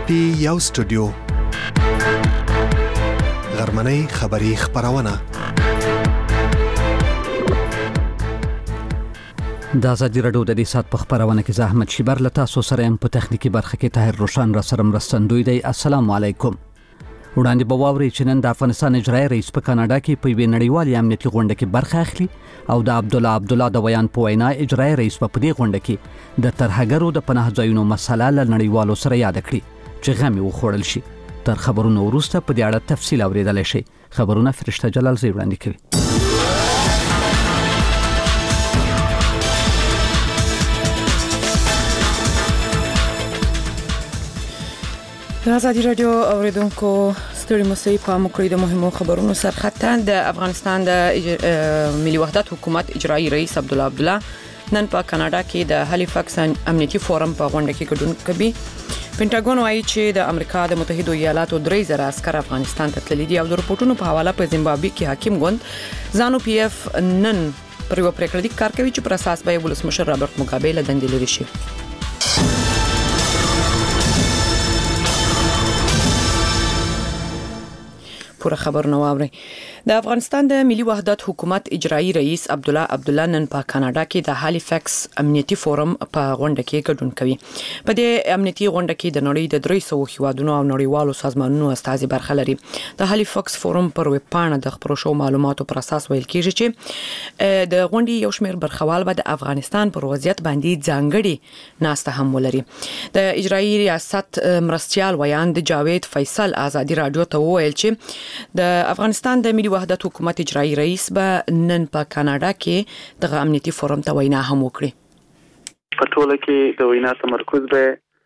پی یو سټوډیو غرمنۍ خبری خبرونه د ازادي راډیو د دې سات په خبرونه کې زحمت شیبر لتا سو سره په تخنیکی برخه کې طاهر روشن را سره مرستندوی دی. السلام علیکم. وړاندې بواوري چې نن د افغانستان اجرایي رئیس په کاناډا کې په نړیوال امنیتي غونډه کې برخه اخلي او د عبدالله د ویان په وینا اجرایي رئیس په دې غونډه کې د ترهګرو د پناه ځایونو مسله له نړیوالو سره یاد کړي چې غمي وخوړل شي. تر خبرونو وروسته په دې اړه تفصیل اوریدل شي. خبرونه فرشته جلال زی وړاندې کوي. د ازادي راډیو اوریدونکو ستړي مسئ په مکرې د مهمو خبرونو سرخطه د افغانستان د ملي وحدت حکومت اجرایي رئیس عبدالله نن په کاناډا کې د هالیفاکس امنیتي فورم په غونډه کې ګډون کوي. پینټاګون وایي چې د امریکا د متحده ایالاتو 3000 عسكر افغانستان ته تللي دي او د رپورټونو په حواله په زیمبابوې کې حاکم ګوند زانو پی اف نن پر یو پریکړه لیک کار کوي چې پر اساس به ولسمشر رابرټ موګابي له دندې لري شي. پوره خبر نو اوري. د افغانستان د ملي وحدت حکومت اجرایي رئیس عبدالله نن په کاناډا کې د هالیفاکس امنیتي فورم په غونډه کې ګډون کوي. په دې امنیتي غونډه کې د نړۍ د 300 هیوادونو او نړیوالو سازمانونو استازي برخه لري. د هالیفاکس فورم پر ویب پاڼه د خبرو شو معلوماتو پر اساس ویل کیږي چې د غونډې یو شمېر برخوال به د افغانستان پر وضعیت باندې ځانګړي ناسته هم ولري. د اجرایي ریاست مرستيال ویان د جاوید فیصل ازادي رادیو ته وویل چې د افغانستان د ملي وحدت حکومت اجرایي رئیس به نن په کاناډا کې د امنیتي فورم ته وینا هم وکړي. په ټوله کې د وینا تمرکز به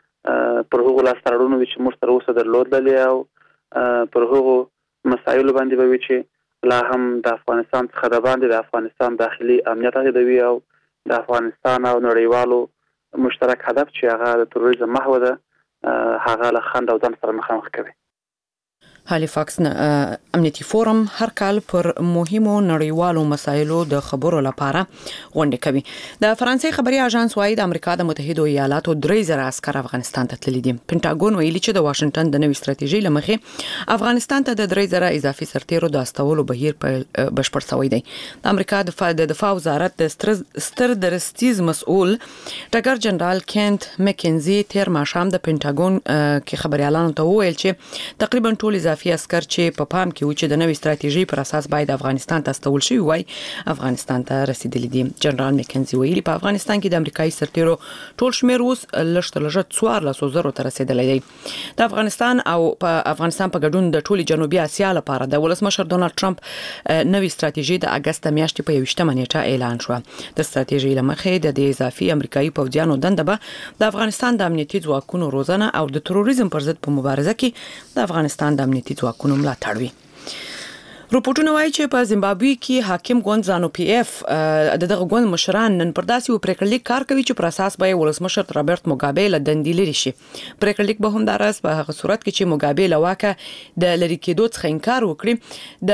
پر هغو لاستهراوړنو چې موږ تر اوسه درلودلې او پر هغو مسایلو باندې به وي چې لا هم د افغانستان څخه د باندې د افغانستان داخلي امنیت هدوي او د افغانستان او نړیوالو مشترک هدف چې هغه د تروریزم محو ده هغه له خنډ او ځان سره مخامخ کوي. هالیفاکس امنیتي فورم هر کال پر مهمو نړیوالو مسایلو د خبرو لپاره غونډه کوي. د فرانسې خبري اژانس وايي د امریکا د متحده ایالاتو 3000 عسكر افغانستان ته تللي دي. پینټاګون ویلي چې د واشنگټن د نوې ستراتیژۍ لمخې افغانستان ته د 3000 اضافي سرتیرو د استولو بهیر بشپړ شوی دی. د امریکا د دفاع وزارت د ستر درستیز مسؤل ټاګر جنرال کینت مکینزي تیر ماښام د پینټاګون کې خبريالانو ته وویل چې تقریبا ټول اضافي عسكر چې په پام کې و چې د نوې ستراتیژۍ پر اساس باید افغانستان ته استول شي وای افغانستان ته رسیدلی دي. جنرال مکینزي ویلي په افغانستان کې د امریکایي سرتیرو ټول شمیر اوس لږ 1400 ته رسیدلی دی. د افغانستان په ګډون د ټولي جنوبي اسیا لپاره د ولسمشر ډونالد ټرمپ نوې ستراتیژي د اگست میاشتې په 28 نیټه اعلان شو. د ستراتیژۍ لمخې د اضافي امریکایي پوځیانو دنده به د افغانستان د امنیتي ځواکونو روزنه او د تروریزم پر ضد په مبارزه کې د افغانستان د امنیتي ځواکونو ملاتړ وي. رپورټونه وایي چې په زیمبابوې کې حاکم ګوند زانو پی اف دغه ګوند مشران نن پر داسې پریکړه لیک کار کوي چې پر اساس به ولسمشر رابرټ موګابي له دندې لري شي. پریکړه لیک به هم دراس په هغه صورت کې چې موګابي له واکه د لری کېدو څخه انکار وکړي د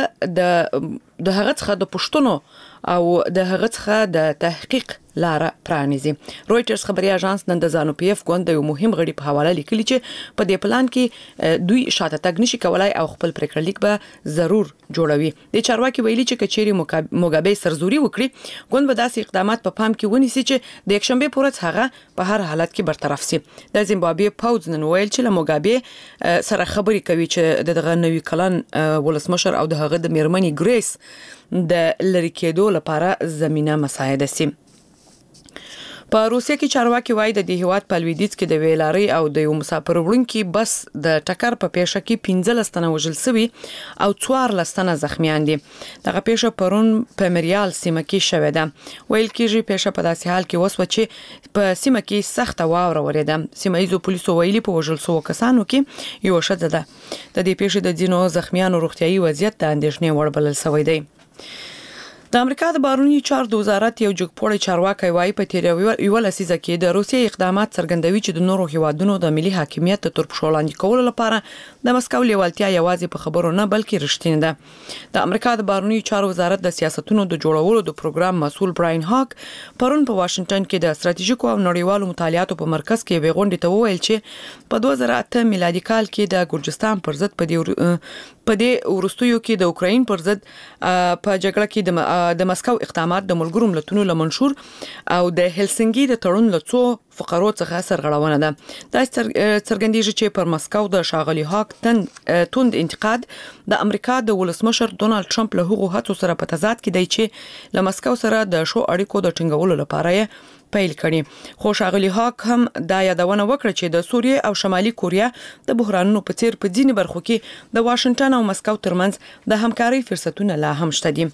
هغه څخه د پښتنو او د هغه څخه د تحقیق لاره پرانیزي. رويټرز خبري اژانس نن د زانو پی اف ګوند یو مهم غړي په حواله لیکلي چې په دې پلان کې دوی شاته تګ نشي کولای او خپل پریکړه لیک به ضرور جوړوي. د چارواکي ویلي چې کچيري موګابي سرزوري وکړي ګوند به داسې اقدامات په پام کې ونیسي چې د یکشنبه پورې هغه په هر حالت کې برطرف شي. د زیمبابوې پوز نن ویل چې له موګابي سره خبري کوي چې دغه نوې کلن ولسمشر او د هغه د میرمنې ګریس د لری کېدو لپاره زمينه مساعده سي. په روسیه کې چارواکي وایي د هیواد په لویدیځ کې د ویلاري او د یو مسافر وړونکي بس د ټکر په پیښه کې 15 تنه وژل شوي او 14 تنه زخمیان دي. دغه پیښه پرون په مریال سیمه کې شوې ده. ویل کېږي پیښه په داسې حال کې وسوه چې په سیمه کې سخت واوره وریده. سیمایي پولیسو ویلي په وژل شوو کسانو کې یو ښځه ده. د دې پیښې د ځینو زخمیانو روغتيایي وضعیت د اندېښنې وړ بلل شوی دی. د امریکا د بهرنیو چارو د وزارت یو جګپوړی چارواکي وايي په تیر یو لسیزه کې د روسیې اقدامات څرګندوي چې د نورو هیوادونو د ملي حاکمیت تر پښو لاندې کولو لپاره د مسکو لیوالتیا یوازې په خبرو نه بلکې رښتینه ده. د امریکا د بهرنیو چارو وزارت د سیاستونو د جوړولو د پروګرام مسؤل براین هاک پرون په واشنگټن کې د ستراتیژیکو او نړیوالو مطالعاتو په مرکز کې یو غونډه ته وویل چې په 2008 میلادي کال کې د ګورجستان پر ضد په دې ورستیو کې د اوکراین پر ضد په جګړه کې د مسکو اقدامات د ملګرو ملتونو لمنشور او د هلسنګي د تړون لڅو فقرو څخه سرغړونه ده. دا څرګندېږي چې پر مسکو د شاغلي هاک توند انتقاد د امریکا د ولسمشر ډونالد ټرمپ له هغو هڅو سره په تضاد کې دی چې له مسکو سره د شو اړیکو د ټینګولو لپاره پیل کړي. خو شاغلي هاک هم دا یادونه وکړه چې د سوریې او شمالي کوریا د بحرانونو په څیر په ځینې برخو کې د واشنگټن او مسکو ترمنځ د همکارۍ فرصتونه لا هم شته دي.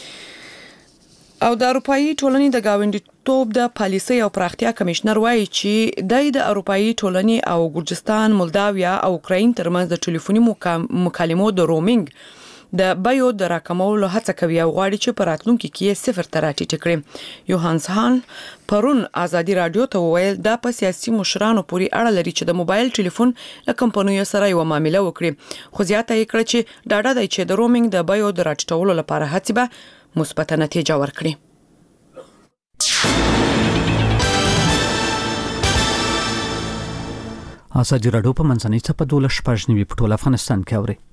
او د اروپאי ټولنې د گاونډیتوب د پالیسۍ او پراختیا کمشنر وایي چې د اروپאי ټولنې او ګورجستان، مولداویا او اوکراین ترمنځ د ټلیفوني مکالمو د رومینګ د بایو د راکمولو هڅه کوي او غواړي چې په راتلونکي کې صفر ته راټیټ کړي. یوهانس هان پرون ازادي رادیو ته وویل دا په سیاسي مشرانو پورې اړه لري چې د موبایل ټلیفون له کمپنیو سره یو معامله وکړي. خو زیاته یې کړه چې ډاډه دی چې د رومینګ د بایو د راټیټولو لپاره هڅې به مثبت نتیجه ورکړي. ازادي رادیو په منځنۍ څپه 12 په ټول افغانستان کې اوري.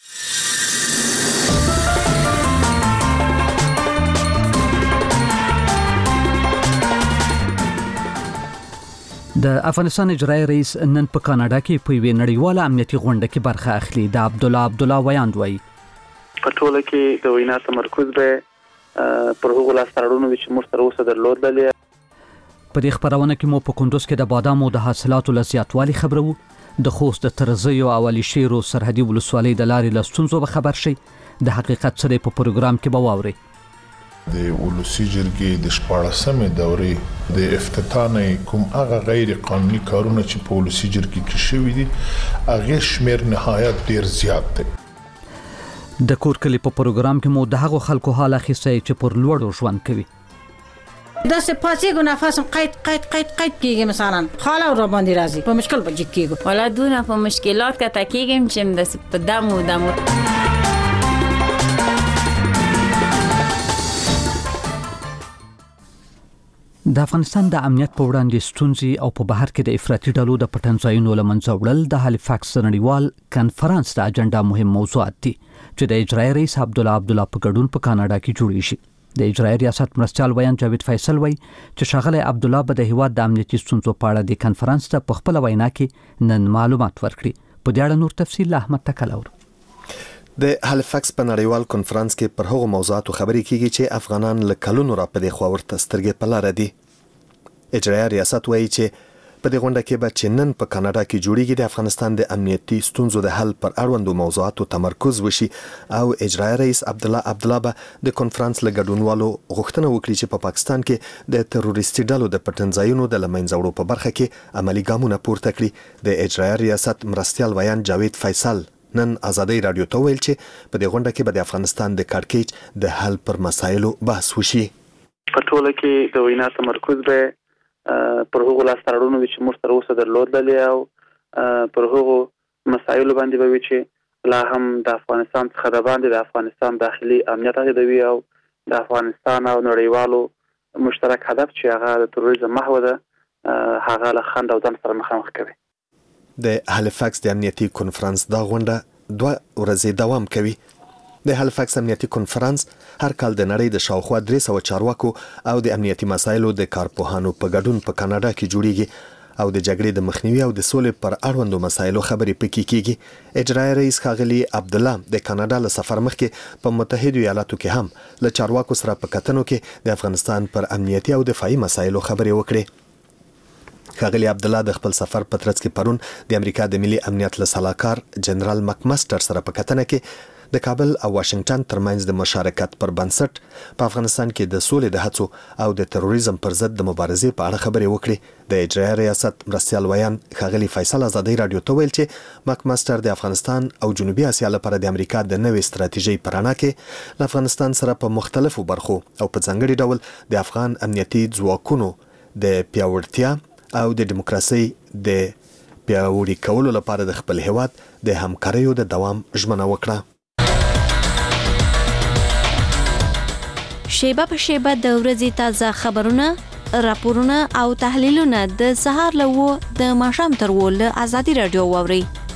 د افغانستان اجرایي رئیس نن په کاناډا کې په یوه نړیواله امنیتي غونډه کې برخه اخلي. د عبدالله ویاند وایي په ټوله کې د وینا تمرکز به پر هغو لاستهراوړنو چې موږ تر اوسه درلودلې. په دې خبرونه کې مو په کندوز کې د بادامو د حاصلاتو له زیاتوالي خبرو، د خوست د ترزیو او علي شیرو سرحدي ولسوالۍ د لارې له ستونزو به خبر شي. د حقیقت سره په پروګرام کې به واوري. د ولسی جرګې د 14مې دورې د افتتاح کوم هغه غیر قانوني کارونه چې په ولسی جرګې کې شوي دي هغه شمیر نهایت ډیر زیات دی. د کور کلی په پروګرام کې مو د هغو خلکو حال اخیستی چې پر لوړو ژوند کوي. دا سپاسیګو نفسم قید کیږي، مثلا خاله را باندې راځي په مشکل بچ کیږي ولا دونه په مشکلات کې تکیږم چې د دمو د افغانستان د امنیت په وړاندې ستونزې او په بهر کې د افراطي ډلو د پټنځایونو له منځه وړل د هالیفاکس نړیوال کانفرنس د اجنډا مهم موضوعات دي چې د اجرایي رئیس عبدالله په ګډون په کاناډا کې جوړې شي. د اجرایي ریاست مرستیال ویان جاوید فیصل وایي چې ښاغلی عبدالله به د هیواد د امنیتي ستونزو په اړه د کانفرنس ته په خپله وینا کې نن معلومات ورکړي. په دې اړه نور تفصیل احمد تکل اورو. د هالیفاکس په نړیوال کانفرنس کې پر هغو موضوعاتو خبرې کیږي چې افغانان له کلونو را په دې خوا ورته سترګې په لاره دي. اجرایي ریاست وایي چې په دې غونډه کې به چې نن په کاناډا کې جوړیږي د افغانستان د امنیتي ستونزو د حل پر اړوندو موضوعاتو تمرکز وشي او اجرایي رئیس عبدالله به د کانفرنس له ګډونوالو غوښتنه وکړي چې په پاکستان کې د تروریستي ډلو د پټنځایونو د له منځه وړو په برخه کې عملي ګامونه پورته کړي. د اجرایي ریاست مرستیال ویان جاوید فیصل نن ازادي رادیو ته ویل چې په دې غونډه کې به د افغانستان د کړکېچ د حل پر مسایلو بحث وشي. په ټوله کې د وینا تمرکز به پر هغو لاستهراوړنو چې موږ تر اوسه درلودلې او پر هغو مسایلو باندې به وي چې لا هم د افغانستان څخه د باندې د افغانستان داخلي امنیت هدوي او د افغانستان او نړیوالو مشترک هدف چې هغه د تروریزم محو ده هغه له خنډ او ځان سره مخامخ کوي. د هالیفاکس د امنیتي کانفرنس دا غونډه 2 ورځې دوام کوي. د هالیفاکس امنیتي کانفرنس هر کال د نړۍ د شاوخوا 300 چارواکو او د امنیتي مسایلو د کارپوهانو په ګډون په کاناډا کې جوړیږي او د جګړې د مخنیوي او د سولې پر اړوندو مسایلو خبرې پکې کیږي. اجرایي رئیس ښاغلي عبدالله د کاناډا له سفر مخکې په متحده ایالاتو کې هم له چارواکو سره په کتنو کې د افغانستان پر امنیتي او دفاعي مسایلو خبرې وکړې. ښاغلي عبدالله د خپل سفر په ترڅ کې پرون د امریکا د ملي امنیت له سلاکار جنرال مکمسټر سره په کتنه کې د کابل او واشنگټن ترمنځ د مشارکت پر بنسټ په افغانستان کې د سولې د هڅو او د تروریزم پر ضد د مبارزې په اړه خبرې وکړې. د اجرایه ریاست مرستیال ویان ښاغلي فیصل ازادي رادیو ته ویل چې مک ماستر د افغانستان او جنوبي اسیا لپاره د امریکا د نوې ستراتیژۍ په رڼا کې له افغانستان سره په مختلفو برخو او په ځانګړي ډول د افغان امنیتي ځواکونو د پیاوړتیا او د دیموکراسي د پیاوړي کولو لپاره د خپل هیواد د همکاریو د دوام ژمنه وکړه. شیبه په شیبه د ورځې تازه خبرونه، راپورونه او تحلیلونه د سهار له د ماښام تر له ازادي رادیو واوري.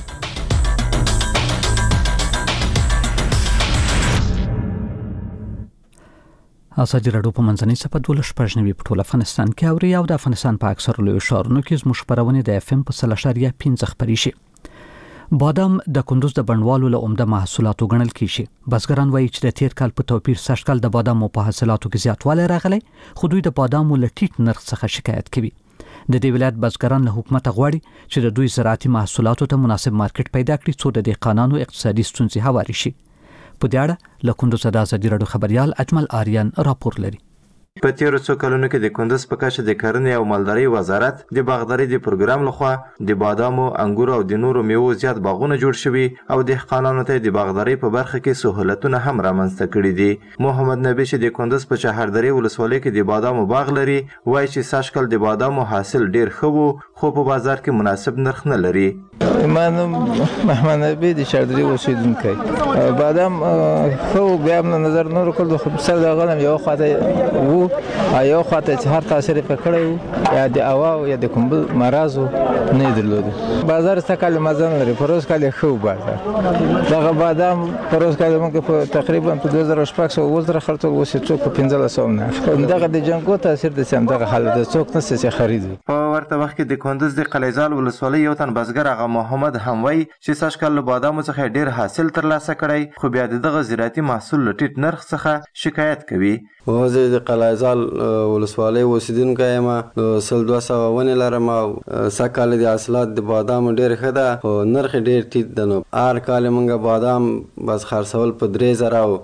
ازادي رادیو په منځنۍ صفحه 12 په ټول افغانستان کې اوري او د افغانستان په اکثر لوی ښارونو کې زموږ خبرونه د FM په 3.5 خبري شي. بادام د کندوز د بڼوالو له عمده محصولاتو ګڼل کیږي. بزګران وایي چې د تیر کال په توپیر سږ کال د بادامو په حاصلاتو کې زیاتوالی راغلی، خو دوی د بادامو له ټیټ نرخ څخه شکایت کوي. د دې ولایت بزګران له حکومت غواړي چې د دوی زراعتي محصولاتو ته مناسب مارکیټ پیدا کړي څو د دهقانانو اقتصادي ستونزې هواري شي. په دې اړه له کندوز د ازادي رادیو خبريال اجمل آریان راپور لري. په تیرو څو کلونو کې د کندوز په کچه د کرنې او مالدارۍ وزارت د باغدارۍ د پروګرام لخوا د بادامو، انګورو او د نورو میوو زیات باغونه جوړ شوي او دهقانانو ته د باغدارۍ په برخه کې سهولتونه هم رامنځته کړي دي. محمد نبی چې د کندوز په چهاردرې ولسوالۍ کې د بادامو باغ لري وایي چې سږ کال د بادامو حاصل ډیر ښه وو خو په بازار کې مناسب نرخ نه لري. من محمد نبی د چهاردرې اوسیدونکی بادام خو بیا نظر نور کول خو سر د غنم یو خاطر وو یو خاطر چې هر تاثیر په کړو یا د اوا او یا د کومبل مرزو نه درلود. بازار څخه مزن لري پروس کال خو بازار دغه بادام پروس کال موږ په تقریبا په 2016 وزره خرڅول وسه څوک په 1500 نه دغه د جنگو تاثیر د سم دغه حالت څوک نه څه خرید. په ورته وخت کې د کندوز د قلیزال ولسوالۍ یو تن بزګر هغه محمد هموي چې سږ کال له بادامو څخه ډیر حاصل ترلاسه کړی خو بیا دغه زراعتي محصول له ټیټ نرخ څخه شکایت کوي. زه د قلیزال ولسوالۍ اوسیدونکی یم. 200 ونې لرم او سږ کال د حاصلات د بادامو ډېر ښه ده خو نرخ ډېر ټیټ ده. نو هر کال موږ بادام بس خرڅول په 3000 او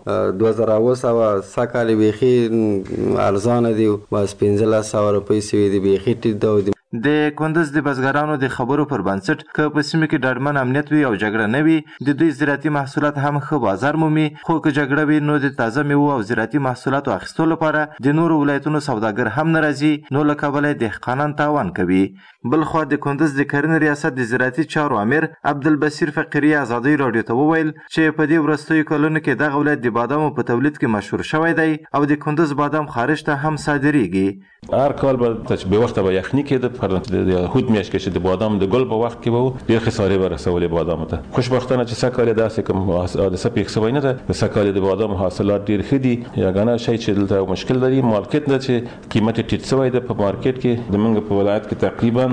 2700 سږ کال بیخي ارزانه دي بس 1500 روپۍ سوي دي بیخي ټیټ ده. د کندوز د بزګرانو د خبرو پر بنسټ که په سیمه کې ډاډمن امنیت وي او جګړه نه وي د دوی زراعتي محصولات هم ښه بازار مومي، خو که جګړه وي نو د تازه میوو او زراعتي محصولاتو اخیستو لپاره د نورو ولایتونو سوداګر هم نه راځي نو له کبله دهقانان تاوان کوي. بلخوا د کندوز د کرنې ریاست د زراعتي چارو امیر عبدالبصیر فقیری ازادي رادیو ته وویل چې په دې وروستیو کلونو کې دغه ولایت د بادامو په تولید کې مشهور شوی دی او د کندوز بادام خارج ته هم صادریږي. هر کال به به وخت به یخنی کې د هود میاشت کې د بادام د ګل په وخت کې وو ډیر خسارې ورسولې بادام ته. خوشبختانه چې سږ کال داسې کوم حادثه پیښ شوی نه ده. سږ کال د بادام حاصلات ډیر ښه دي. یګانه شی چې دلته مشکل لري مارکیټ نه چې قیمت ټیټ شوی ده. په مارکیټ کې د منګ په ولایت کې تقریبا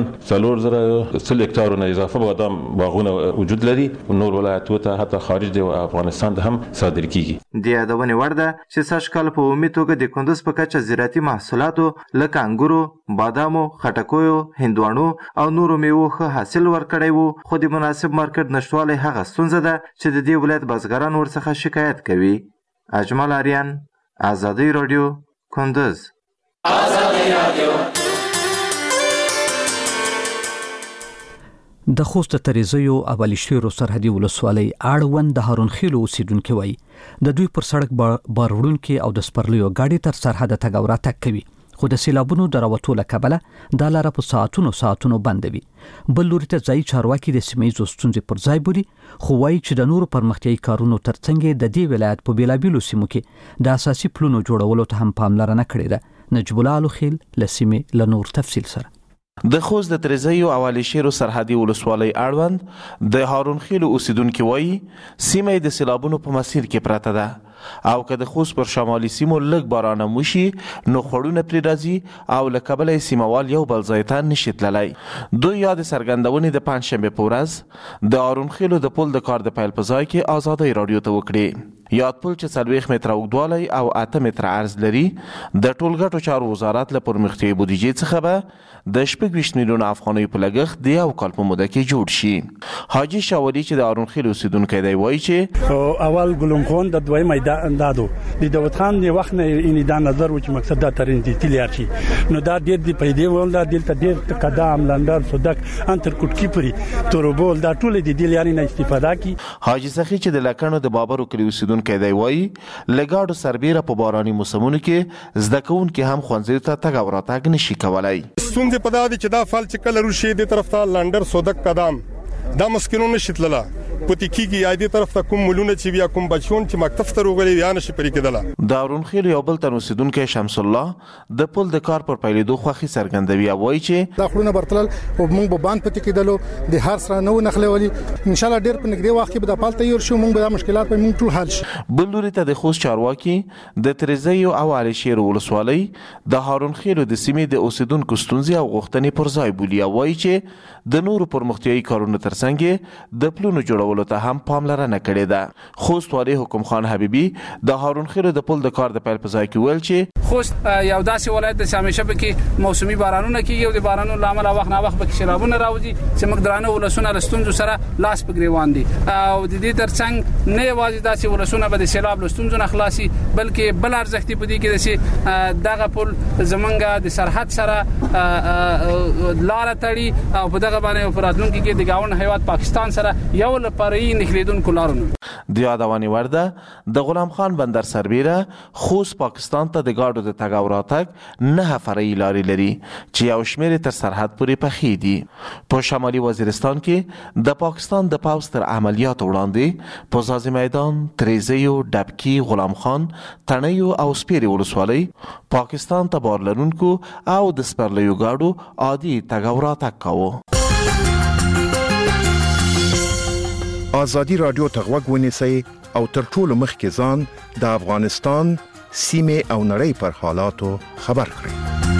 4000 هکتارونه اضافه بادام باغونه وجود لري. نور ولایتونو ته حتی خارج د افغانستان ته هم صادر کیږي. د یادونه وړ ده چې سږ کال په عمومي توګه د کندوز په کچه زراعتي محصولاتو لکه انګورو، بادامو، خټکیو، هندوانو او نورو میوو ښه حاصل ورکړی وو خو د مناسب مارکیټ نشتوالی هغه ستونزه ده چې د دې ولایت بزګران ورڅخه شکایت کوي. اجمل آریان، ازادي رادیو، کندوز. د خوست تریزیو اولی شیرو سرحدي ولسوالۍ اړوند د هارون خیلو اوسیدونکو وایي د دوی پر سړک بار وړونکي او د سپرلیو ګاډي تر سرحده تګ او راتګ کوي خو د سیلابونو د راوتو له کبله دا لاره په ساعتونو بندوي. بل لوري ته ځایي چارواکي د سیمه ییزو ستونزې پر ځای بولي خو وایي چې د نورو پرمختیایي کارونو ترڅنګ د دې ولایت په بیلابیلو سیمو کې د اساسي پلونو جوړولو ته هم پاملرنه کړې ده. نجیب الله الخیل له سیمې له نور تفصیل سره. د خوست د تریزیو اولی شیرو سرحدي ولسوالۍ اړوند د هارون خیلو اوسیدونکو وایي سیمه د سیلابونو په مسیر کې پراته ده او که د خوست پر شمالي سیمو لږ باران وشي نو خوړونه پرې راځي او له کبله سیموال یو بل ځای ته نشي تللی. دوی یا د څرګندونې د پنجشنبې په ورځ د هارون خیلو د پل د کار د پیل په ځای کې ازادۍ رادیو ته وکړې. یاد پل چې 40 متره اوږدوالی او 8 متره عرض لري د ټولګټو چارو وزارت له پرمختیایي بودیجې څخه به د 26 میلیون افغانیو په لګښت د یو کال په موده کې جوړ شي. حاجي شاولي چې د هارونخیل اوسیدونکی دی وایي چې اول ګلم خان د دوی میدان دادو د داوود خان د وخت نه ان دا نظر و چې مقصد دا ترین دي تلیار شي نو دا ډېر دی پیدا ول دا دلته ډېر قدم لندر صدق انتر کوټکی پری توربول دا ټول د دې لارې نه استفاده کی. حاجي سخی چې د لکانو د بابر کلی اوسیدونکی دی وایي لګاډو سربیره په باراني موسمونو کې زده کوونکي هم ښوونځیو ته تګ او راتګ نشي کولای. ستونزې په دا دي چې دا فال چې کله روشي د طرف ته لندر صدق قدم دا مسکینونه شتلله پتی کیږي یا دې طرف ته کوم ملونه چې بیا کوم بچون چې مکتب ته روغلي یا نشي پرې کېدله. د هارونخیل یو بل تن اوسیدونکی شمس الله د پل د کار پر پیلېدو خوښي څرګندوي او وایي چې دا خلونه برتل او موږ به باندې پتی کېدلو د هر سره نو نخلولي ان شاء الله ډېر په نږدې وخت کې به د پال تیار شو موږ به دا مشکلات په موږ ټول حل شي. بل لوري ته د خوست چارواکي د تریزیو او علي شیر ولسوالۍ د هارونخیل د سیمې د اوسیدونکو ستونزې او غوښتنې پر ځای بولي او وایي چې د نورو پرمختیایي کارونو ترڅنګ د پلونو جوړولو ته هم پاملرنه کړې ده. خوست والي حکم خان حبیبي د هارونخیل د پل د کار د پیل په ځای کې ویل چې خوست یو داسې ولایت د همیشه به کې موسمي بارانونه کیږي او د بارانونو لامل وخت نه وخت به کې سیلابونه راوځي چې موږ درانه ولسونه لستونزو سره لاس په ګریوان دي او د دې ترڅنګ نه یوازې داسې ولسونه به د سیلاب لستونزو نه خلاصي بلکې بل ارزښت په دې کې چې دغه پل زمونږ د سرحد سره لار تړي او په دغه باندې فراتلونکو کې د گاون هیواد پاکستان سره یو لپاره نخلیدونکو لارونه د یادونې ورده د غلام خان بندر سربیره خوست پاکستان ته د گاډو د تګ او راتګ 9 فرعي لارې لري چې یو شمېر تر سرحد پورې پخې دي. په شمالي وزیرستان کې د پاکستان د پوځ تر عملیاتو وړاندې په ځاځي میدان، تریزیو، ډبکی، غلام خان، تڼیو او سپیرې ولسوالۍ پاکستان ته بار لرونکو او د سپرلیو گاډو عادي تګ او راتګ کاوه. آزادی رادیو ته غوږ ونیسئ او تر ټولو مخکې ځان د افغانستان سیمې او نړۍ پر حالاتو خبر کړئ.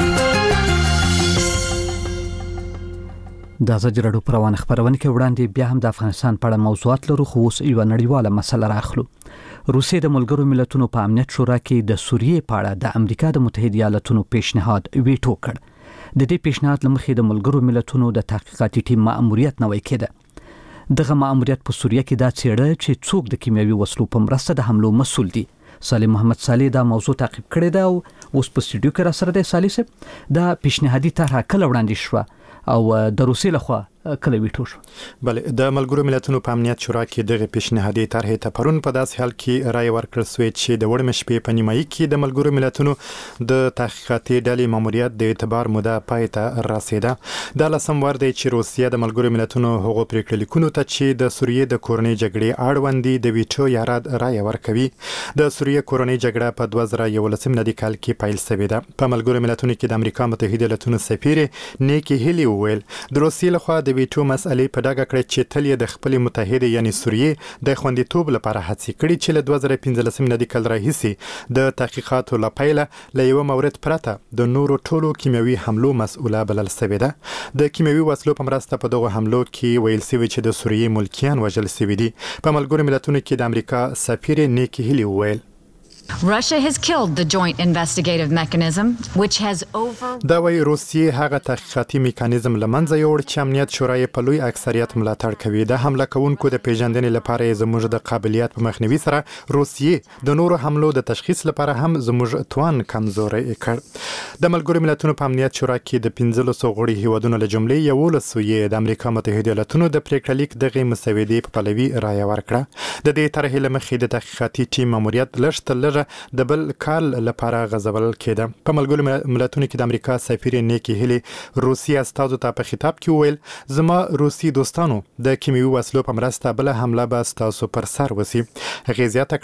د آزادی رادیو پر روانه خبرونه کې وړاندې بیا هم د افغانستان په اړه موضوعات لرو خو اوس یو نړیواله مسله راخلو. روسیې د ملګرو ملتونو په امنیت شورا کې د سوریې په اړه د امریکا د متحده ایالاتونو پیشنهاد ویټو کړ. د دې پیشنهاد لمخې د ملګرو ملتونو د تحقیقاتي ټیم مأموریت نوی کېده. دغه مأموریت په سوریه کې دا څېړه چې څوک د کیمیاوي وسلو په مرسته د حملو مسؤل دي. سالم محمد صالح دا موضوع تعقیب کړی دا او اوس په سټوډیو کې را سره دی. صالح صاحب دا پیشنهادي طرحه کله وړاندې شوه او د روسیې لخوا کله ویټو شو؟ بله د ملګرو ملتونو په امنیت شورا کې دغه پیشنهادي طرحې ته پرون په داسې حال کې رای ورکړل شوې چې د وړمې شپې په نیمایي کې د ملګرو ملتونو د تحقیقاتي ډلې ماموریت د اعتبار موده پای ته رسیده. دا لسم وار دی چې روسیه د ملګرو ملتونو هغو پریکړې لیکونو ته چې د سوریې د کورنۍ جګړې اړوند دي د ویټو یا رد رای ورکوي. د سوریې کورنۍ جګړه په 2011 ملادي کال کې پیل شوې ده. په ملګرو ملتونو کې د امریکا متحده ایالاتونو سفیر نیکی هیلی وویل د روسیې لخوا د ویټو مسئلې په ډاګه کړې چې تل یې د خپل متحده یعنی سوریې د خوندیتوب لپاره هڅې کړې چې له 2015 ملادي کال راهیسې د تحقیقاتو لپاره له یو مورد پرته د نورو ټولو کیمیاوي حملو مسؤله بلل شوې ده. د کیمیاوي وسلو په مرسته په دغه حملو کې ویل شوی چې د سوریې ملکیان وژل شوي دي. په ملګرو ملتونو کې د امریکا سفیر نیکی هیلی وویل Russia has killed the joint investigative mechanism which has دا وایي روسیې هغه تحقیقاتي میکانیزم لمنځه یوړ چې امنیت شورا یې په لوی اکثریت ملاتړ کوي. د حمله کوونکو د پیژندنې لپاره زموږ د قابلیت په مخنیوي سره روسیې د نورو حملو د تشخیص لپاره هم زموږ توان کمزوری کړ. د ملګرو ملتونو په امنیت شورا کې د 15 غړي هیوادونو له جملې 11 یې د امریکا متحده ایالاتونو د پریکړه لیک دغه مسودې په پلوي رایه ورکړه. د دې طرحې له مخې د تحقیقاتي ټیم ماموریت لږ د بل کال لپاره غځول کېده. په ملګرو ملتونو کې د امریکا سفیر نیکی هیلی روسیې استازو ته په خطاب کې وویل زما روسي دوستانو د کیمیاوي وسلو په مرسته بل حمله به ستاسو پر سر وسی. هغې زیاته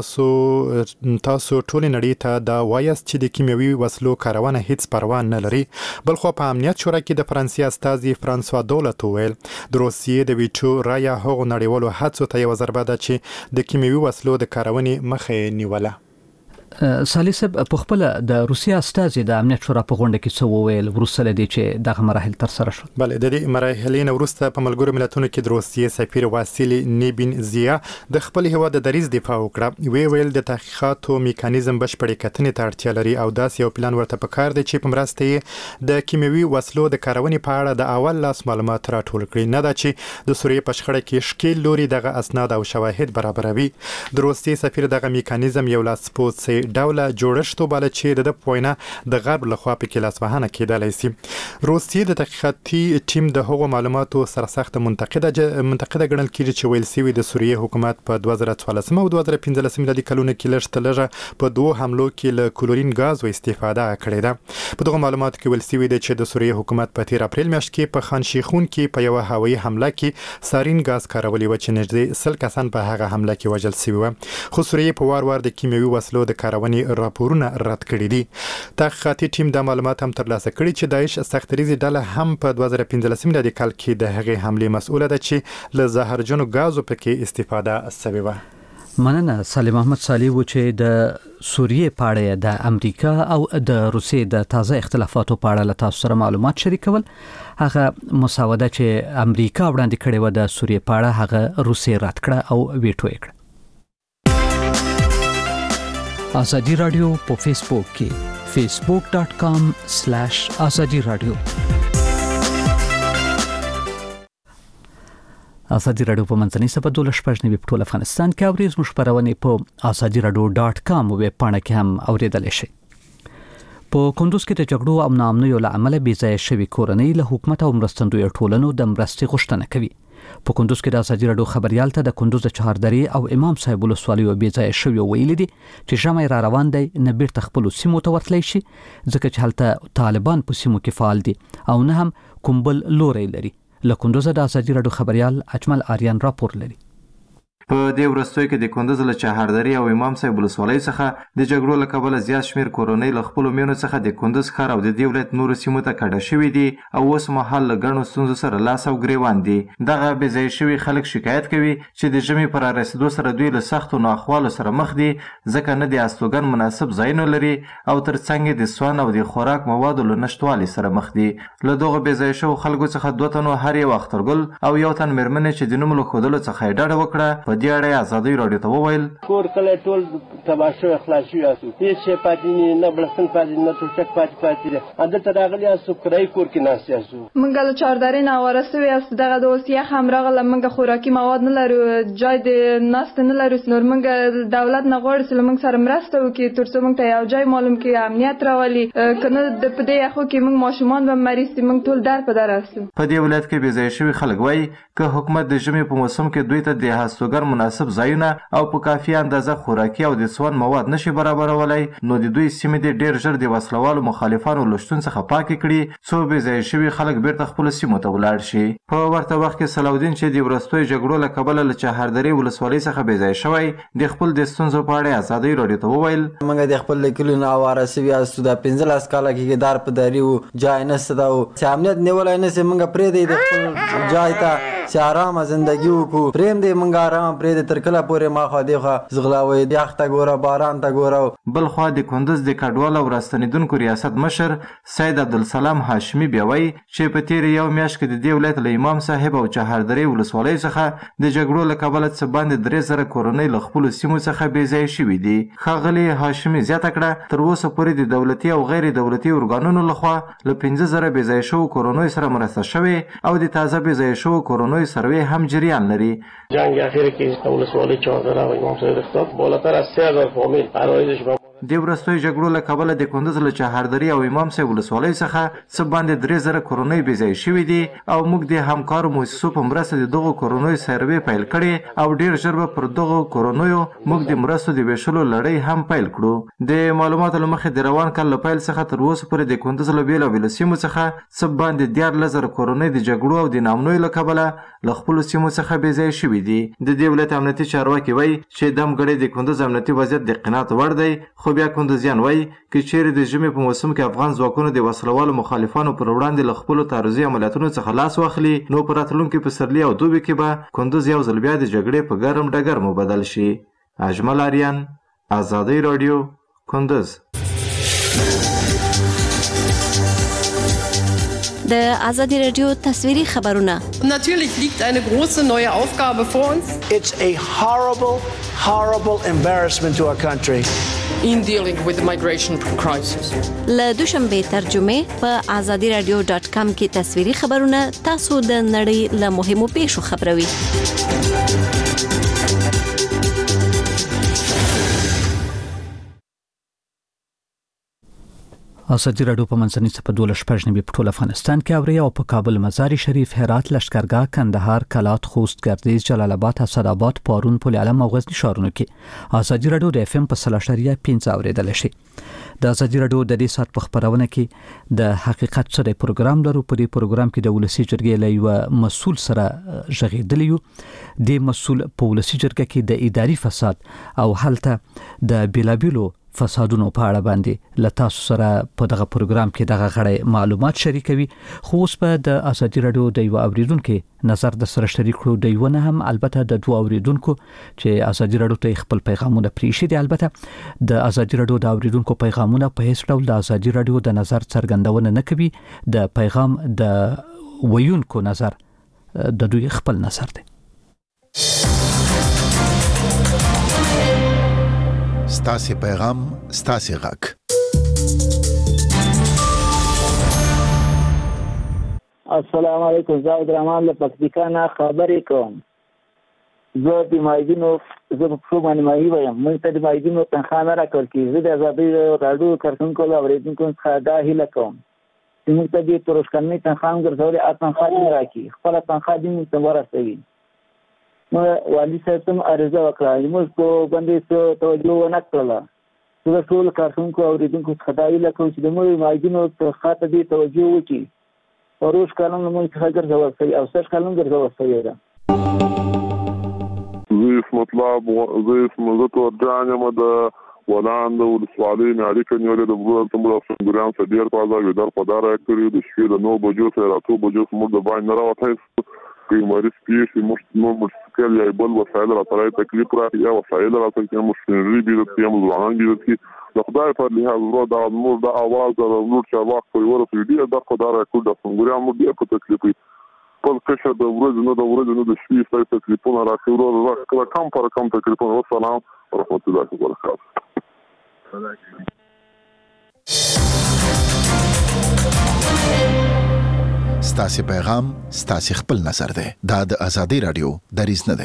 کړه تاسو ټول نړۍ ته دا وایاست چې د کیمیاوي وسلو کارونه هیڅ پروا نه لري. بلخو په امنیت شورا کې د فرانسې استازي فرانسوا دولت وویل د روسیې د ویټو رایه هغو نړیوالو هڅو ته یو ضربه ده چې د کیمیاوي وسلو د کارونې مخه نیوله. سالیسب په خپل د روسیا استازي د امنیت شورا په غونډه کې څه وویل ورسره دي چې دغه مراحل تر سره شول؟ بله د دې مراحلین وروسته په ملګرو ملتونو کې د روسیې سفیر واسیلی نیبینزیا د خپل هیواد د دریځ دفاع وکړه. ویل د تحقیقاتو میکانیزم بشپړې کتنې ته اړتیا لري او داسې یو پلان ورته پکار دی چې په مرسته یې د کیمیاوي وسلو د کارونې په اړه د اول لاس معلومات راټول کړي، نه دا چې د سوریې په شخړه کې ښکیل لوري دغه اسناد او شواهد برابروي. د روسیې سفیر دغه میکانیزم یو لاسپوڅی ډوله جوړښت وباله چې د پوینه د غرب لخوا پکې لاسوهنه کېدلی شي. روسیې د تحقیقاتي ټیم د هغو معلوماتو سره سخت منتقده ګڼل کېږي چې ویل شوي د سوریې حکومت په 2014 او 2015 میلادي کلونو کې لږ تر لږه په 2 حملو کې له کلورین غاز استفاده کړې ده. په دغه معلوماتو کې ویل شوي دی چې د سوریې حکومت په 13 اپریل میاشت کې په خان شیخون کې په یو هوایي حمله کې سارین غاز کارولي و چې نږدې 100 کسان په هغه حمله کې وژل شوي و. خو سوریې په وار د کیمیاوي وسلو د کارونې راپورونه رد کړي دي. تحقیقاتي ټیم د معلومات هم ترلاسه کړي چې داعش سختریزي ډله هم په 2015 میلادي کال کې د هغې حملې مسؤله ده چې له زهرجنو غازو پکې استفاده شوې وه. مننه سالم احمد صالح و چې د سوریې په اړه د امریکا او د روسیې د تازه اختلافاتو په اړه له تاسو سره معلومات شریکول. هغه مسوده چې امریکا وړاندې کړې و د سوریې په اړه هغه روسیې رد کړه او ویټو یې کړه. آزادی رادیو په فیسبوک کې facebook.com/azadi radio. آزادی رادیو په منځنۍ سپه 12 په ټول افغانستان کې اوري. زموږ خبرونه په azadiradio.com ویب پاڼه کې هم اوریدل شي. په کندوز کې د جګړو او ناامنیو له امله بې ځایه شوي کورنۍ له حکومت او مرستندویه ټولنو د مرستې غوښتنه کوي. په کندوز کې د آزادی رادیو خبريال ته د کندوز د چهاردرې او امام صاحب ولسوالیو بې ځایه شوي ویلي دي چې ژمی را روان دی، نه بیرته خپلو سیمو ته ورتلی شي ځکه چې هلته طالبان په سیمو کې فعال دي او نه هم کوم بل لوری لري. له کندوزه د آزادی رادیو خبريال اجمل آریان راپور لري. په دې وروستیو کې د کندوز له چهاردرې او امام صاحب ولسوالۍ څخه د جګړو له کبله زیات شمېر کورنۍ له خپلو مېنو څخه د کندوز ښار او د دې ولایت نورو سیمو ته کډه شوي دي او اوس مهال له ګڼو ستونزو سره لاس او ګریوان دي. دغه بې ځایه شوي خلک شکایت کوي چې د ژمي په رارسېدو سره دوی له سختو ناخوالو سره مخ دي ځکه نه د استوګن مناسب ځایونه لري او ترڅنګ د سون او د خوراک موادو له نشتوالي سره مخ دي. له دغو بې ځایه شوو خلکو څخه 2 تنو هر یو اخترګل او یو تن مېرمنې چې د نوم له ښودلو څخه یې ډډه وکړه په دې اړه آزادۍ رادیو ته وویل کور کله ټول تباه شوی خلاص شوي یاستو، هېڅ شی پاتې نه بړستن پاتې نه توشک پاتې دی. دلته راغلي یاستو کرایي کور کې ناست یاستو. موږ له چهاردرې نه اواره سوي یاستو. دغه د اوس یخ هم راغله، موږ خوراکي مواد نه لرو، جای د ناستې نه لرو. نور موږ دولت نه غواړو چې له موږ سره مرسته وکړي تر څو موږ ته یو جای معلوم کړي، امنیت راولي. که نه په دې یخو کې موږ ماشومان به مریض دي، موږ ټول در په در یاستو. په دې ولایت کې بې ځایه شوي خلک وایي که حکومت د ژمي په موسم کې دوی ته د هستوګر مناسب ځایونه او په کافي اندازه خوراکي او د سون مواد نشي برابرولای، نو د دوی سیمې دې ډېر ژر د وسلوالو مخالفانو له شتون څخه پاکې کړي څو بې ځایه شوي خلک بیرته خپلو سیمو ته ولاړ شي. په ورته وخت کې صلاحالدین چې د وروستیو جګړو له کبله له چهاردرې ولسوالۍ څخه بې ځایه شوی د خپل د ستونزو په اړه آزادۍ رادیو ته وویل موږ د خپل کلي نه اواره سوي یاستو. دا 15 کاله کې دار په داري وو، جای نشته ده او چې امنیت نیولی نه شي. موږ پرېږدی د خپل جای ته چې ارامه زندګي وکړو، پرېږدی موږ ارامه پرېږدی تر کله پورې ماخوا دېخوا ځغلاوئ، یخ ته ګوره، باران ته ګوره. بل خوا د کندوز د کډوال او راستنېدونکو ریاست مشر سید عبدالسلام هاشمي بیا وایي چې په تېرې یو میاشت کې د دې ولایت له امام صاحب او چهاردرې ولسوالۍ څخه د جګړو له کبله څه باندې 3,000 کورنۍ له خپلو سیمو څخه بې ځایه شوي دي. ښاغلي هاشمي زیاته کړه تر اوسه پورې د دولتي او غیر دولتي ارګانونو لخوا له 15,000 بې ځایه شوو کورنیو سره مرسته شوې او د تازه بې ځایه شوو کورنیو سروې هم جریان لري. جنگ اخیر کې ولسوالۍ چهاردره او امام صاحب خطاب بالاتر از 3,000 فامیل عرایضش د وروستیو جګړو له کبله د کندوز له چهاردرې او امام صاحب ولسوالۍ څخه څه باندې 3,000 کورنۍ بې ځایه شوي دي او موږ د همکارو مؤسسو په مرسته د دغو کورنیو سروې پیل کړې او ډېر ژر به پر دغو کورنیو موږ د مرستو د ویشلو لړۍ هم پیل کړو. د معلوماتو له مخې د روان کال له پیل څخه تر اوسه پورې د کندوز له بېلابېلو سیمو څخه څه باندې 14,000 کورنۍ د جګړو او د ناامنیو له کبله له خپلو سیمو څخه بې ځایه شوي دي. د دې ولایت امنیتي چارواکي وایي چې دمګړی د کندوز امنیتي وضعیت د قناعت وړ دی، خو بیا کندوزیان وایي که چیرې د ژمي په موسم کې افغان ځواکونو د وسلوالو مخالفانو پر وړاندې له خپلو تعرضي عملیاتونو څخه لاس واخلي نو په راتلونکي پسرلي او دوبي کې به کندوز یو ځل بیا د جګړې په ګرم ډګر مبدل شي. اجمل آریان، آزادۍ راډیو، کندز. د آزادی رادیو تصویری خبرونه. Natürlich liegt eine große neue Aufgabe vor uns. It's a horrible embarrassment to our country. In dealing with the migration crisis. له دوشنبه ترجمه په azadiradio.com کې تصویری خبرونه تاسو د نړۍ له مهمو پیښو خبروي. آزادی رادیو په منځني سپه 12 نبی په ټول افغانستان کې اوري او په کابل، مزار شریف، هرات، لشکرګاه، کندهار، کلات، خوست، گردیز، جلال آباد، اسداباد، پارون، پل علم او غزنی ښارونو کې آزادی رادیو د FM په 3.5 اوریدل شي. د آزادی رادیو د دې سات په خبرونه کې د حقیقت سره پروګرام لرو. په دې پروګرام کې د ولسی جرګې له یو مسول سره ژغېدلی یو. د مسول په ولسی جرګه کې د اداري فساد او حالت د بیلابیلو فسادونو په اړه باندې له تاسو سره په دغه پروګرام کې دغه غړي معلومات شریکوي. خو اوس په د آزادی رادیو د یو اوریدونکو نظر د سره شریک کړو. د یو نه هم البته د دوه اوریدونکو چې آزادی رادیو ته خپل پیغامونه پریشي دي. البته د آزادی رادیو د اوریدونکو پیغامونه په هیڅ ډول د آزادی رادیو د نظر څرګندونه نه کوي. د پیغام د ویونکو نظر د دوی خپل نظر دی. ستاسي پیغام ستاسي غږ. السلام علیکم. زاید رحمان له پکتیکا نه خبرې کوم. زه د مایدینو زه په څو باندې مایي وایم. موږ ته د مایدینو تنخواه نه راکول کېږي. زه د آزادۍ راډیو کارکونکو له اورېدونکو څخه دا هیله کوم چې موږ ته د تروشکاني تنخواه هم ګرځولې تنخواه دې راکړي. خپله تنخواه دې موږ ته ورسوي. والي صاحب ته عرضه وکړه. موږ په باندې څه توجه ونه کړله. زه د ټول کارکونکو اورېدونکو څخه دا هیله کوم چې د موږ مایدینو څخه ته دې توجه وکړي. روش کالم موږ څخه ګرځول شوی او سږ کالم ګرځول شوی ده. زه اسمت ورجان یم د ولان د ولسوالۍ نه اړیکه نیولې د بلوړ تمړو څنګهران څخه ډیر په ځای ودار په دار کړی د شپې د 9 بجو سره 8 بجو سمور د باندې راوته کوي مریض پیښې مشکل یا بل وسایل راځي تکلیف راځي یا وسایل راځي چې مشکل دي د تیم ځوانان دي چې د خدای په لحاظ ورو د نور د आवाज د نور چې واخ په ورته دی د خدای کول د څنګهران مو دی په تکلیف په کښه د ورځې نو د شپې په تکلیفونو راځي ورو کم پر کم تکلیفونو. والسلام ورحمت الله وبرکاته. ستاسي پیغام ستاسي خپل نظر دی. دا د آزادی رادیو دریځ نه دی.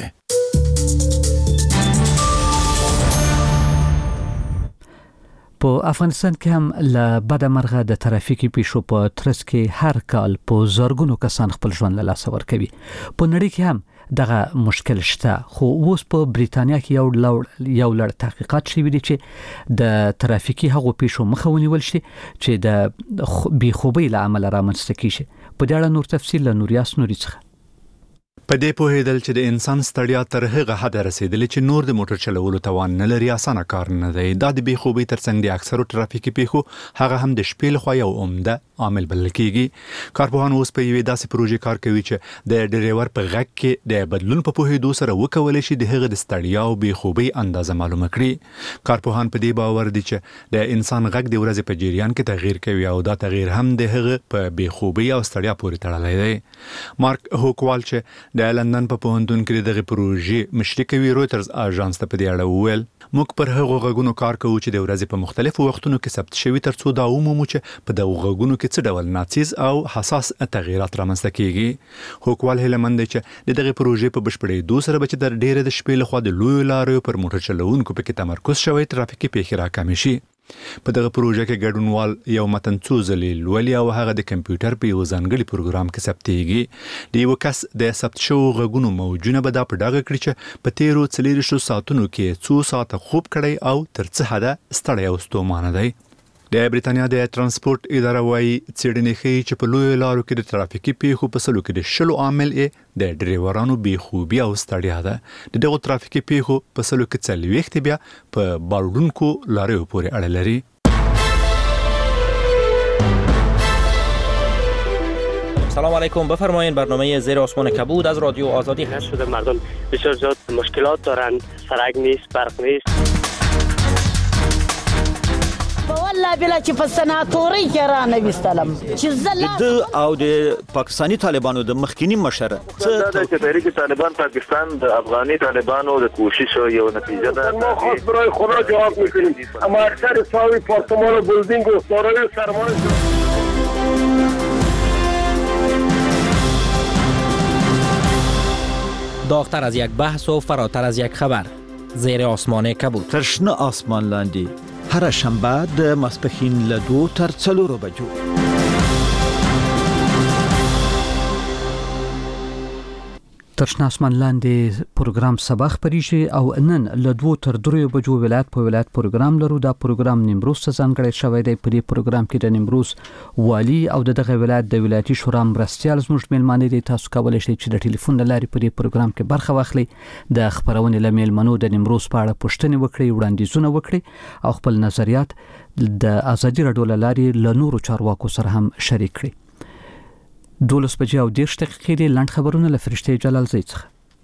په افغانستان کې هم له بده مرغه د ترافیکي پیښو په ترڅ کې هر کال په زرګونو کسان خپل ژوند له لاسه ورکوي. په نړۍ کې هم دغه مشکل شته. خو اوس په بریتانیا کې یو لړ تحقیقات شوي دي چې د ترافیکي هغو پیښو مخه ونیول شي چې د بېخوبۍ له امله رامنځته کیږي. په دې اړه نور تفصیل له نوریاس نوري څخه. په دې پوهېدل چې د انسان ستړیا تر هغه حد رسیدلې چې نور د موټر چلولو توان نه لري اسانه کار نه دی. دا د بېخوبۍ ترڅنګ د اکثرو ترافیکي پیښو هغه هم د شپې لخوا یو عمده عامل بلل کېږي. کارپوهان اوس په یوې داسې پروژې کار کوي چې د ډرایور په غږ کې د بدلون په پوهېدو سره وکولی شي د هغه د ستړیا او بېخوبۍ اندازه معلومه کړي. کارپوهان په دې باور دي چې د انسان غږ د ورځې په جریان کې تغییر کوي او دا تغییر هم د هغه په بېخوبۍ او ستړیا پورې تړلی دی. مارک هوکوال چې د لندن په پوهنتون کې دغه پروژې مشري کوي رويټرز اژانس ته په دې اړه وویل موږ پر هغو غږونو کار کوو چې د ورځې په مختلفو وختونو کې ثبت شوي ترڅو دا ومومو چې په دغو غږونو کې څه ډول ناڅیز او حساس تغیرات رامنځته کیږي. هوکوال هیلمند دی چې دغه پروژې په بشپړېدو سره به چې د ډېرې د شپې لخوا د لویو لاریو پر موټر چلوونکو پکې تمرکز شوی ترافیکي پیښې راکمې شي. په دغه پروژه کې ګډونوال یو متن څو ځلې لولي او هغه د کمپیوټر په یو ځانګړي پروګرام کې ثبتېږي. د یو کس د ثبت شوو غږونو موجونه به دا په ډاګه کړي چې په تیرو 40 ساعتونو کې څو ساعته خوب کړی او تر څه حده ستړی او ستومانه دی. د بریتانیا د ترانسپورت اداره وايي څېړنې ښیي چې په لویو لارو کې د ترافیکي پیښو په سلو کې د 10 عامل د ډرایورانو بېخوبي او ستړیا ده. د دغو ترافیکي پیښو په سلو کې 40 بیا په باروډونکو لاریو پورې اړه لري. سلام علیکم. بفرمایید برنامه زیر آسمان کبود از رادیو آزادی هست شده. مردم بسیار زیاد مشکلات دارن، سرک نیست، برق نیست. بلا چې په سناتوري کې را نه وستلم چې زلا د او د پاکستاني طالبانو د مخکینی مشر دا چې تحریک طالبان پاکستان د افغاني طالبانو د کوشش یو نتیجه ده ما خاص برای خدا جواب میکنیم اما اکثر ساوی پارتمان و بلدینگ و دارای سرمان داغتر از یک بحث و فراتر از یک خبر زیر آسمان کبود ترشنه آسمان لاندی هر شنبه د ماسپښین له 2 تر 4 بجو ترشنه آسمان لاندې پروګرام سبا خبريږي او نن له 2 تر 3 بجو ولایت په ولایت پروګرام لرو. دا پروګرام نیمروز ته ځانګړی شوی دی. په دې پروګرام کې د نیمروز والی او دغه ولایت د ولایتي شورا مرستیال زموږ میلمانه دي. تاسو کولای شئ چې د ټلیفون لارې په دې پروګرام کې برخه واخلئ، د خبرونې له میلمنو د نیمروز په اړه پوښتنې وکړئ، وړاندیزونه وکړئ او خپل نظریات د ازادي راډیو لارې له نورو چارواکو سره هم شریک کړئ. 12 بجې او 10 دقیقې د لاند خبرونه له فرشته جلال زید څخه.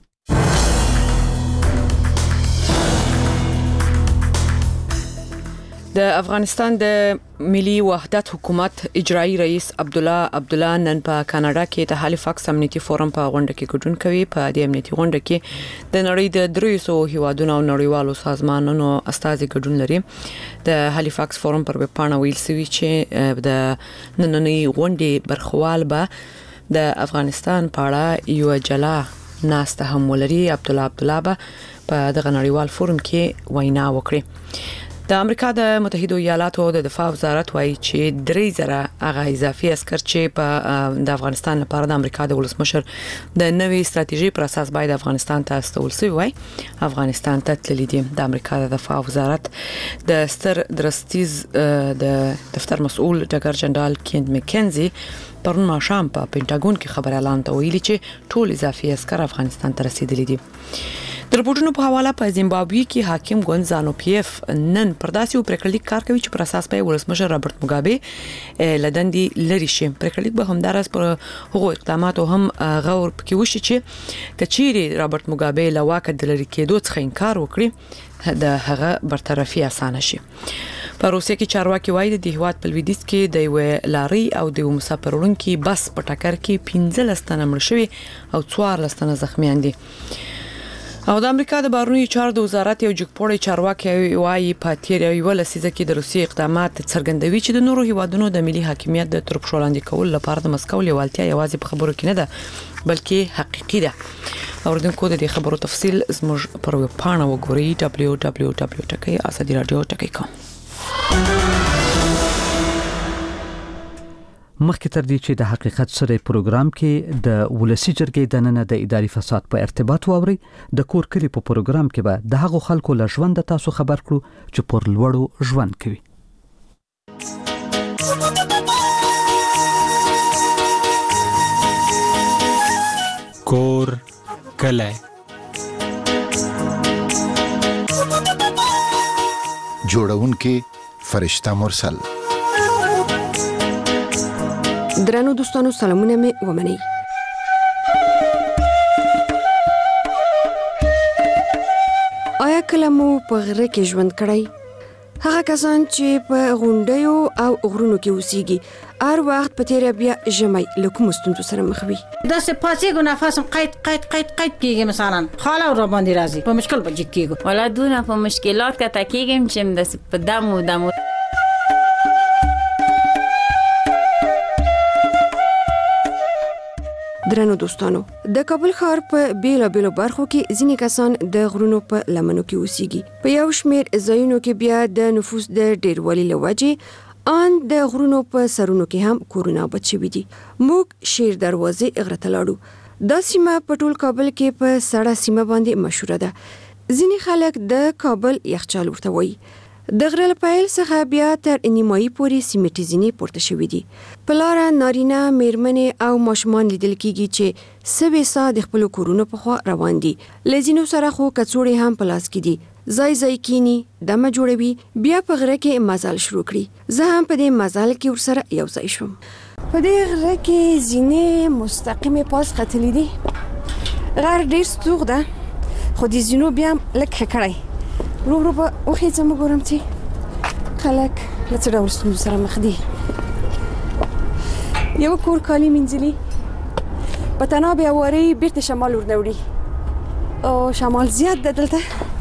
د افغانستان د ملي وحدت حکومت اجرایی رئیس عبدالله نن په کاناډا کې د هالیفاکس امنیتي فورم په غونډه کې ګډون کوي. په دې امنیتي غونډه کې د نړۍ د 300 هیوادونو او نړیوالو سازمانونو استازي ګډون لري. د هالیفاکس فورم پر وپاڼه ویل شوی چې د نننۍ غونډې برخوال به د افغانستان په اړه یو جلا ناسته هم ولري. عبدالله به په دغه نړیوال فورم کې وینا وکړي. د امریکا د متحده ایالاتو د دفاع وزارت وایي چې 3000 هغه اضافي عسكر چې په د افغانستان لپاره د امریکا د ولسمشر د نوې ستراتیژي پر اساس باید افغانستان ته استول شي وای افغانستان ته تللی دي. د امریکا د دفاع وزارت د ستر درستیز د دفتر مسؤل ډګر جنرال کیند مکنزي پرون ماښام په پینټاګون کې خبر اعلان ته ویلي چې ټول اضافي عسكر افغانستان ته رسیدلي دي. د رپورټونو په حواله په زیمبابوې کې حاکم ګوند زانو پی اف نن پرداسي او پریکړلیک کار کوي چې پر اساس په ولسمشر رابرټ موګابي لدندي لري شي. پریکړلیک به همدارس پر هغو اقداماتو هم غور پکې وشي چې کچيري رابرټ موګابي له واکه د لری کېدو څخه انکار وکړي د هغه برطرفي اسانه شي. په روسیه کې چارواکي وایي د هیواد په لویدیځ کې د یو لاري او د مسافرونکو بس په ټکر کې 15 تنه مړ شوي او 14 تنه زخمیان دي. او د امریکا د بهرنیو چارو د وزارت یو جګپوړی چارواکي وایي په تیر یو لسیزه کې د روسیې اقدامات څرګندوي چې د نورو هیوادونو د ملي حاکمیت د ترپښو لاندې کول لپاره د مسکو لیوالتیا یوازې په خبرو کې نه ده بلکې حقیقي ده. اوردونکو د دې خبرو تفصیل زموږ پر ویبپاڼه وګورئ www.azadiradio.com. مخکې تر دې چې د حقیقت سره پروګرام کې د ولسی جرګې د نن د اداري فساد په ارتباط واوري د کور کلی په پروګرام کې به د هغو خلکو له ژوند تاسو خبر کړو چې پر لوړو ژوند کوي. کور کلی جوړونکي فرشته مرسل. درنو دوستانو سلامونه مې ومنئ. آیا کله مو په غره کې ژوند کړی؟ هغه کسان چې په غونډیو او غرونو کې اوسېږي هر وخت په تیره بیا ژمی له کومو ستونزو سره مخ وي. داسې پاسېږو نفسم قید کېږي مثلا خاله را باندې راځي په مشکل به جګ کېږو والا دونه په مشکلات کته کېږم چې داسې په دمو درنو دوستانو د کابل ښار په بیلابیلو برخو کې ځینې کسان د غرونو په لمنو کې اوسېږي. په یو شمېر ځایونو کې بیا د نفوس د ډېروالي له وجې ان د غرونو په سرونو کې هم کورونه آباد شوي دي. موږ شیر دروازې غره ته لاړو. دا سیمه په ټول کابل کې په سړه سیمه باندې مشهوره ده. ځینې خلک د کابل یخچال ورته وایي. د غره له پیل څخه بیا تر نیمایي پورې سیمټي ځینې پورته شوي دي. په لاره نارینه میرمنې او ماشومان لیدل کېږي چې سوي سا د خپلو کورونو په خوا روان دي. له ځینو سره خو کڅوړې هم په لاس کې دي. ځای کینی دمه جوړوي بیا په غره کې مزل شروع کړي. زه هم په دې مزل کې ورسره یو ځای شوم. په دې غره کې ځینې مستقیمې پاس ختلي دي. غر ډېر ستوغ ده خو د ځینو بیا لږ ښه کړی. رو به وخیځم وګورم چې خلک له څه ډول ستونزو سره مخ دي. یو کور کالي مینځلي په تناب یې واري بیرته شمال ورنه وړي او شمال زیات ده دلته.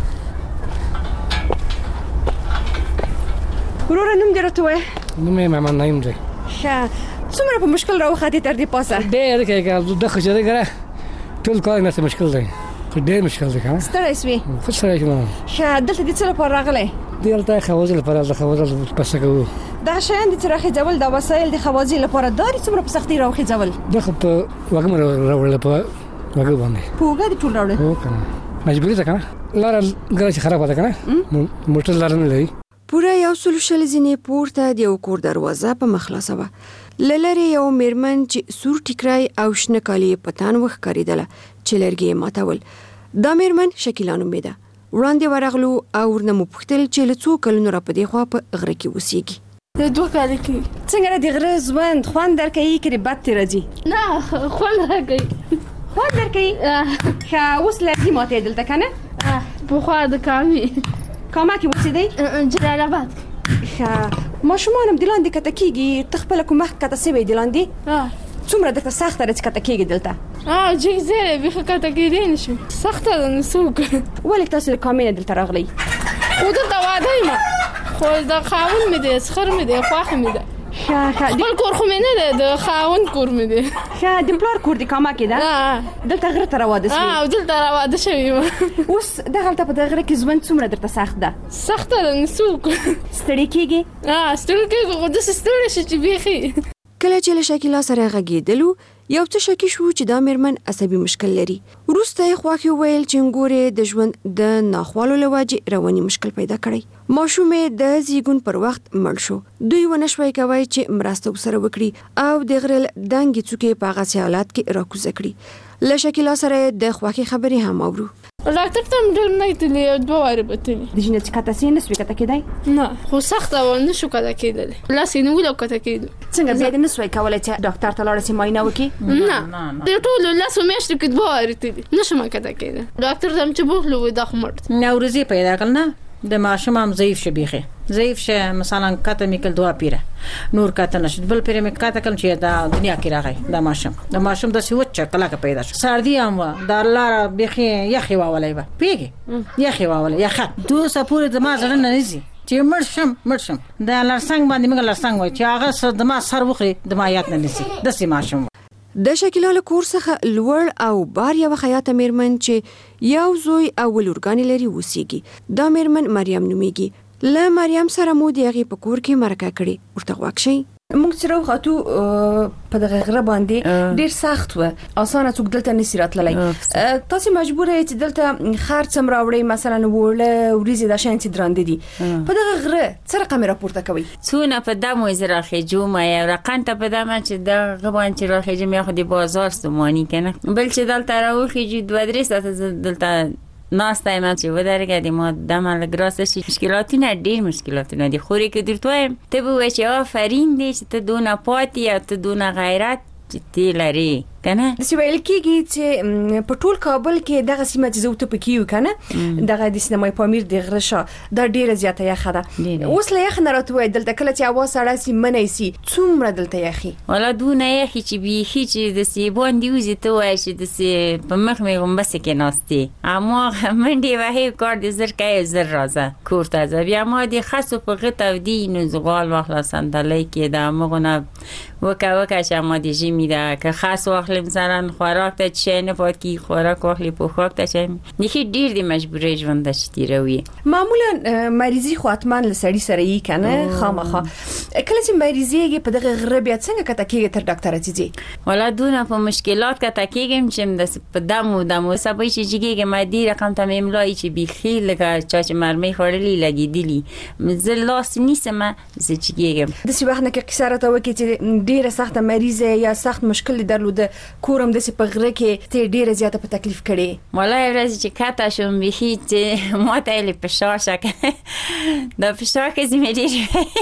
وروره نوم دې راته ووایه. نوم یې محمد نعیم دی. ښه څومره په مشکل راوختې تر دې پاسه؟ ډېر کېږه دغه چې دی کنه ټول کار نه مشکل دی خو ډېر مشکل دی کنه. ستړی سوې؟ خو ستړی شوم. ښه دلته دې څه لپاره راغلی؟ دلته خوازي لپاره د خوازل پسه کوو. دا شیان دي چې راخېځول دا وسایل د خوازي لپاره داري څومره په سختۍ راخېځول؟ دغه په وګم راوړل په وګ باندې په وګ دې ټول راوړل؟ هو کنه مجبوري ده کنه لار ګرځي خراب ده کنه موټر لار نه لري. پوره 100 ځینې پورته د یو کور دروازه په مخلاصه وه. لری یو میرمن چې سور ټیکرای او شنه کالي په تن وښکارېدله چې لرګي یې ماتول. دا میرمن شکیلا نومېده. وړاندې ورغلو او ورنه مو پوښتل چې له څو کلونو را په دې خوا په غره کې اوسېږي. 2 کاله کې. څنګه د غره ژوند خوند درکوي که بد ترې راځي؟ نه خوند راکوي. خوند درکوي؟ ښه اوس لرګي ماتې دلته که نه؟ پخوا د کامې کې اوسېدی؟ جلال آباد. ښه ماشومان هم د لاندې کته کېږي. ته خپله کوم وخت کته سوی د لاندې؟ څومره درته سخته ده چې کته کېږي دلته؟ جګ ځای دی بیخي کته کېدی نه شم. سخته ده نو څه وکړو. ولې تاسو له کامې نه دلته راغلی؟ خو دلته واده یم خو د خاوند مې دی سخر مې دی خوښه مې ده. خپل کور خو مې نه دی د خاوند کور مې دی. ښه د پلار کور د کامه کې ده؟ دلته غره ته راواده شوې؟ او دلته راواده شوې یم. اوس دغلته په دغه غره کې ژوند څومره درته سخت ده؟ سخته ده نو څه وکړو. ستړی کېږې؟ ستړی کېږو خو داسې ستړی شو چې بیخي. کله چې له شکیلا سره غږېدلو یو څه شکي شو چې دا میرمن عصبي مشکل لري. وروسته یې خواښې وویل چې ګورې د ژوند د ناخوالو له وجې رواني مشکل پیدا کړی. ماشوم یې د زیږون پر وخت مړ شو. دوی ونه شوی کوی چې مرسته ورسره وکړي او د غره دنګې څوکې په هغسې حالات کې راکوزه کړي. له شکیلا سره د خوښې خبرې هم اورو. ډاکټر ته هم ډېر نه تللی 2 وارې به تللی. د ژینې چې کته سې نه سوې کته کېدی؟ نه خو سخته وه نه شو کته کېدلی. لاس یې نیولو او کته کېدو. څنګه بیا دې نه سوی کولی چې ډاکټر ته لاړه سې معاینه وکړي؟ نه د ټولو 10 میاشتو کې 2 وارې تللی نه شم کته کېدی. ډاکټر ته هم چې بوتلو وایي دا خو مړ دی. نوروزي پیدا کړل نه د ماشوم هم ضعیف شه بیخي ضعیف شه. مثلا کته مې کل 2 پیره نور کته نشد بل پیره مې کته کړم چې دا دنیا کې راغی. دا ماشوم د سوچ کلاکه پیدا شو. سردی هم و د الله بیخي یخي واولای و پیګي یخي واولای یخه 2 سپورې د ما ځړن نه نزي چې مړ شم د لړسنګ باندې موږ لړسنګ وای چې هغه د ما سر وخري د ما یاد نه نزي د سي ماشوم. د شکیلا له کور څخه لوړ او بار یوه خیاطه میرمن چې یو زوی او ولورګانې لري اوسېږي. دا میرمن مریم نومیږي. له مریم سره مو د هغې په کور کې مرکه کړې. ورته غوږ شئ. موږ چې راوخوتو په دغه غره باندې ډېر سخت و. اسانه څوک دلته نشي راتللی. تاسې مجبوره یې چې دلته خرڅ هم راوړئ مثلا وړه وریځې دا شیان چې درانده دي. په دغه غره څه رقم راپورته کوئ؟ څونه په دم وایي زه راخېجوم یو رقم ته په دمه چې دغه باندې چې راخېجم یا خو د بازار ستوماني که نه بل چې دلته راوخېجو 2-3 ساعته زه دلته ناسته یم چې ودرېږه د ما دمه لږ راسته شي. مشکلاتونه ډېر مشکلاتونه دي. خو که درته وایم ته به وایې چې آفرین دی چې ته دونه پاتې او ته دونه غیرت چې ته لرې که نه. داسې ویل کېږي چې په ټول کابل کې دغه سیمه چې زه ورته پکې یو که نه دغه د سینمای پامیر د غره شا دا ډېره زیاته یخه ده. اوس له یخ نه راته ووایه دلته کله چې هوا سړه سي منی سي څومره دلته یخي؟ والا دونه یخي چې بیخي چې داسې باندې وځي ته وایې چې داسې په مخ مې غومبسې کې ناستې هماغه منډې وهې کار دې زر کوې زر راځه کور ته ځه. بیا ما د خسو په غه تودي نو زغال واخله صندلۍ کې د هماغو نه وکه چې ما د ژمي ده که خس واخله مثلا خوراک ته چی نه پات کی خوراک واخلي پوښاک ته چی نخي ډیر د مجبورې ژوند د شتیروي. معمولا مریضي خو اتمن لسړي سره یې کنه خامخه کله چې مریضيږي په دغه غره بیا څنګه کته کېږي تر ډاکټر ته ځي؟ ولا دونه په مشکلات کته کېږم چې په دمو سبا چې جګېږي مادي رقم ته مملای چې بيخي لګه چا چې مرمۍ خورلې لګېدلی زه لاس نیسم زه جګېږم. د سی وخت نه کې قصاره ته وکړي چې ډیره سخت مریضه یا سخت مشکل درلوده کورم د سی په غره کې ته ډیره زیاته په تکلیف کړي. والله ورځ چې کته شوم بيخي چې ماته لې پښه شک دا پښه کې زمې ډیر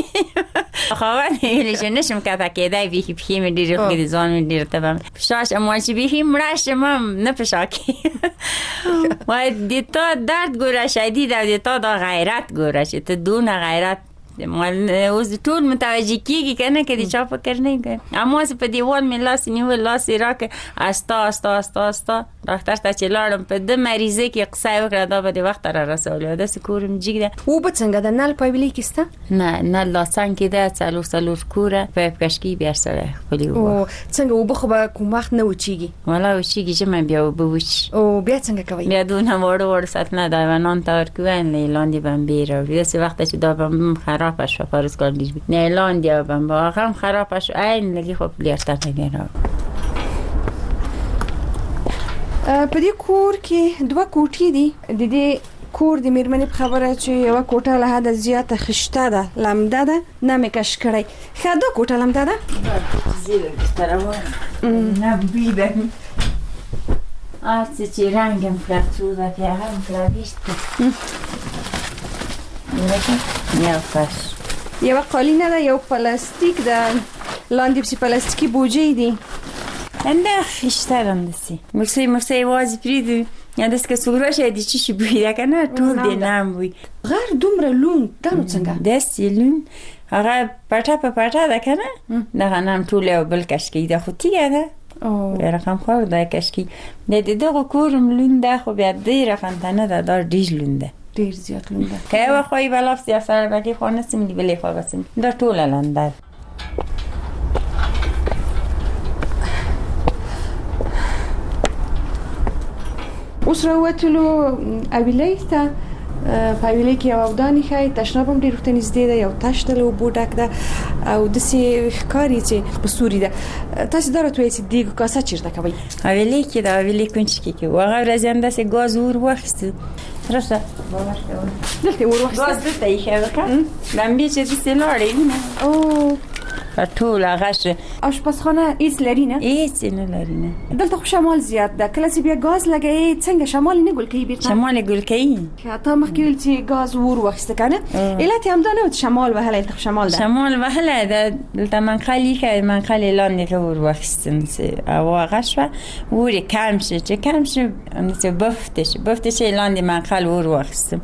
خاوند یې چې نشم کته کېدای بيخي په مې ډیر خو دې ځان مې ډیر ته پښه مو چې بيخي مړاشم نه پښه کې وای دې ته درد ګوره شدید او دې ته دا غیرت ګوره چې ته دونه غیرت مال اوس ټول متوجه کیږي کنه کې د چا فکر نه کوي اما په دیوال مې لاس نیول لاس راکه استا ډاکټر ته چې لاړم په د مریضه کې قصه وکړه دا به د وخت را رسول دا سکورم جګده او به څنګه د نل پایبلی کېسته نه لا څنګه ده څلور کوره په کشکی بیا سره خپل او څنګه او به خو کوم وخت نه وچیږي ولا وچیږي چې مې بیا وبوچ او بیا څنګه کوي بیا دونه وړ ساتنه دا ونان تور کوین لاندې بم بیره دې وخت چې دا بم خراب شو فرض کړئ نه لاندې بم واقعا خراب شو عین لګي خو پلیرته نه په دې کور کې دوه کوټې دي د دې کور د میرمنې په خبره چې یو کوټه له حد زیاته خشته ده لمده ده نه مې کش کړی ښه دا کوټه لمده ده زیره ستاره نه بیده آسه چې رنگم کلاتو ده که هم کلاویشته یو فرش یو قالینه ده یو پلاستیک ده لاندې پسی پلاستیکی بوجه دی نه خشترم دسی مرسی وازی پریدو یا دست که سوگراش ایدی چیشی بویده کنه طول دی نم بوی غیر دومره لون دانو څنګه دستی لون هغه پټه ده کنه دغه نم طول او بل کشکی ده خود تیگه ده رقم خواه ده کشکی ده دغه کورم لون ده خو بیا دی رقم تنه ده دار دیج لون ده ډیر زیات لون ده که یو خواهی بلافتی افسر بکی خواه نسیم دی بلی خواه بسیم ده طول لون ده اوس راوتلو اویلې ته په اویلې کې یو ودانې ښایي تشناب هم ډېر ورته نږدې ده یو تش ده له اوبو ډک ده او داسې ښکاري چې په سوري ده تاسې دا راته وایئ چې دیګ کاسه چېرته کوئ اویلې کې د اویلې کونج کې کوو هغه ورځې هم داسې ګاز ور واخیستو راشه دلته ور واخیسته ګاز دلته ایښی وکړه لمبې چې داسې لاړې وینه ټول هغه آشپزخانه هیڅ لري نه هیڅ نه لري نه دلته خو شمال زیات ده کله چې بیا ګاز لګوي څنګه شمال نه ګل کوي بیرته شمال ګل کوي تا مخکې ویل چې ګاز ور واخیسته کنه علت هم دا نه شمال وهله ته شمال ده شمال وهله ده دلته منقلی که منقلی لاندې ور واخیستن او هغه شو ور کم شي چې کم شي نو بفتش لاندې منقل ور واخیستم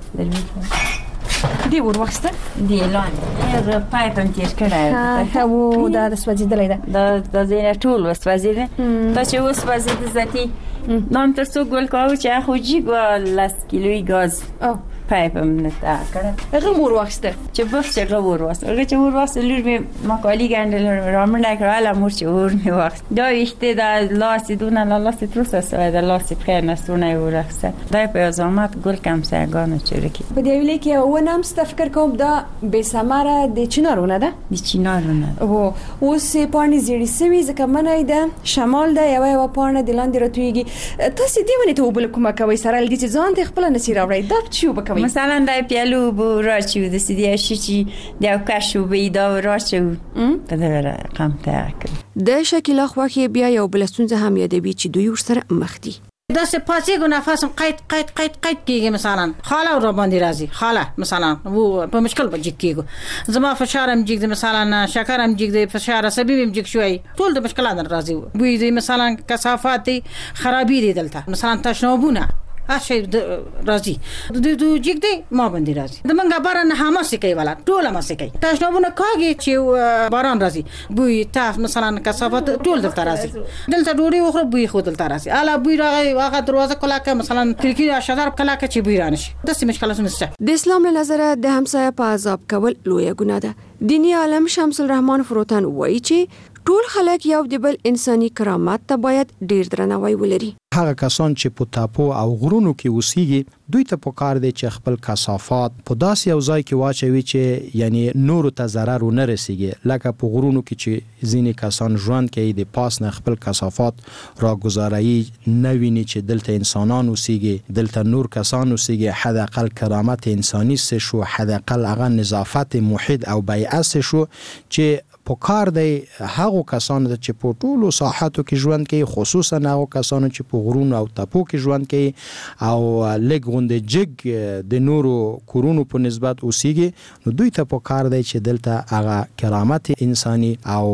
دی ور واخیسته دی لاندې پایپ هم تیر کړی او دا د سوځېدلی ده دا ځینې ټول وسوځېده دا چې وسوځېده ذاتي نام ته څوک ګل کاوه چې خو جیګ 10 کیلویی ګاز پایپ هم نته کړه هغه ور واخیسته چې بف چې ور واخیسته هغه چې ور واخیسته لور مې ماکالی ګنډل رامنډه کړه مور چې ور مې واخیست دا ویشته دا لاس دونه لاس تروسه سوی دا لاس خیر نستونه ور واخیسته دا په ازامت ګل کم سرګانو چورکی په دې ویلې کې و نام ستفکر کوم دا به سماره د چینارونه ده د چینارونه او اوس پانی زیړی سوي ځکه منای ده شمال ده یو پانی د لاندې راتويږي تاسو دې ونه ته وبل کومه کوي سره لدی چې ځان ته خپل نصیر اوري دا چیو بکوي مثلا دا پیالو بو راچو د سیدی شي دا کاشو بيدا راچو په دغه رقم ته د شکل خواخي بیا یو بلستونزه هم یادوي چې دوی ورسره مخ دي دا سپاسي کو نفسم قید کیږي مثلا خاله ور باندې راځي خاله مثلا وو په مشکل بجې کیږي زما فشارم جګ مثلا شکرم جګ فشار عصبي جګ شوي ټول د مشکلات راځي وې دي مثلا کثافات خرابې دي دلته مثلا تشنابونه هاشي راځي د جګ دی ما باندې راځي د منګه باران هم سکی والا ټول ما سکی تشنابونه کاږي چې باران راځي بوی تاف مثلا کثافات ټول دلته راځي دلته ډوډۍ وخوره بوی خو دلته راځي الا بوی راغی هغه دروازه کلا که مثلا ترکی شادر کلا که چې بوی رانشي داسې مشکلات نشته د اسلام له نظر د همسایه په عذاب کول لویه ګناه ده دینی عالم شمس الرحمن فروتان وایي چې ټول خلک یو د بل انساني کرامت ته باید ډیر درناوی ولري هغه کسان چې په تاپو او غرونو کې اوسېږي دوی ته پکار دي چې خپل کثافات په داسې یو ځای کې واچوي چې یعنی نور ته ضرر ونه رسیږي لکه په غرونو کې چې ځینې کسان ژوند کوي د پاس نه خپل کثافات راګذاري نه ویني چې دلته انسانان اوسېږي دلته نور کسان اوسېږي حد اقل کرامت انساني سه شو حد اقل هغه نظافت محیط او بیعه شو چې پکار دی هغه کسان چې په ټولو ساحاتو کې ژوند کوي خصوصا هغه کسان چې په غرونو او تپو کې ژوند کوي او لږ غونډه جګ د نورو کورونو په نسبت اوسېږي نو دوی ته پکار دی چې دلته هغه کرامت انساني او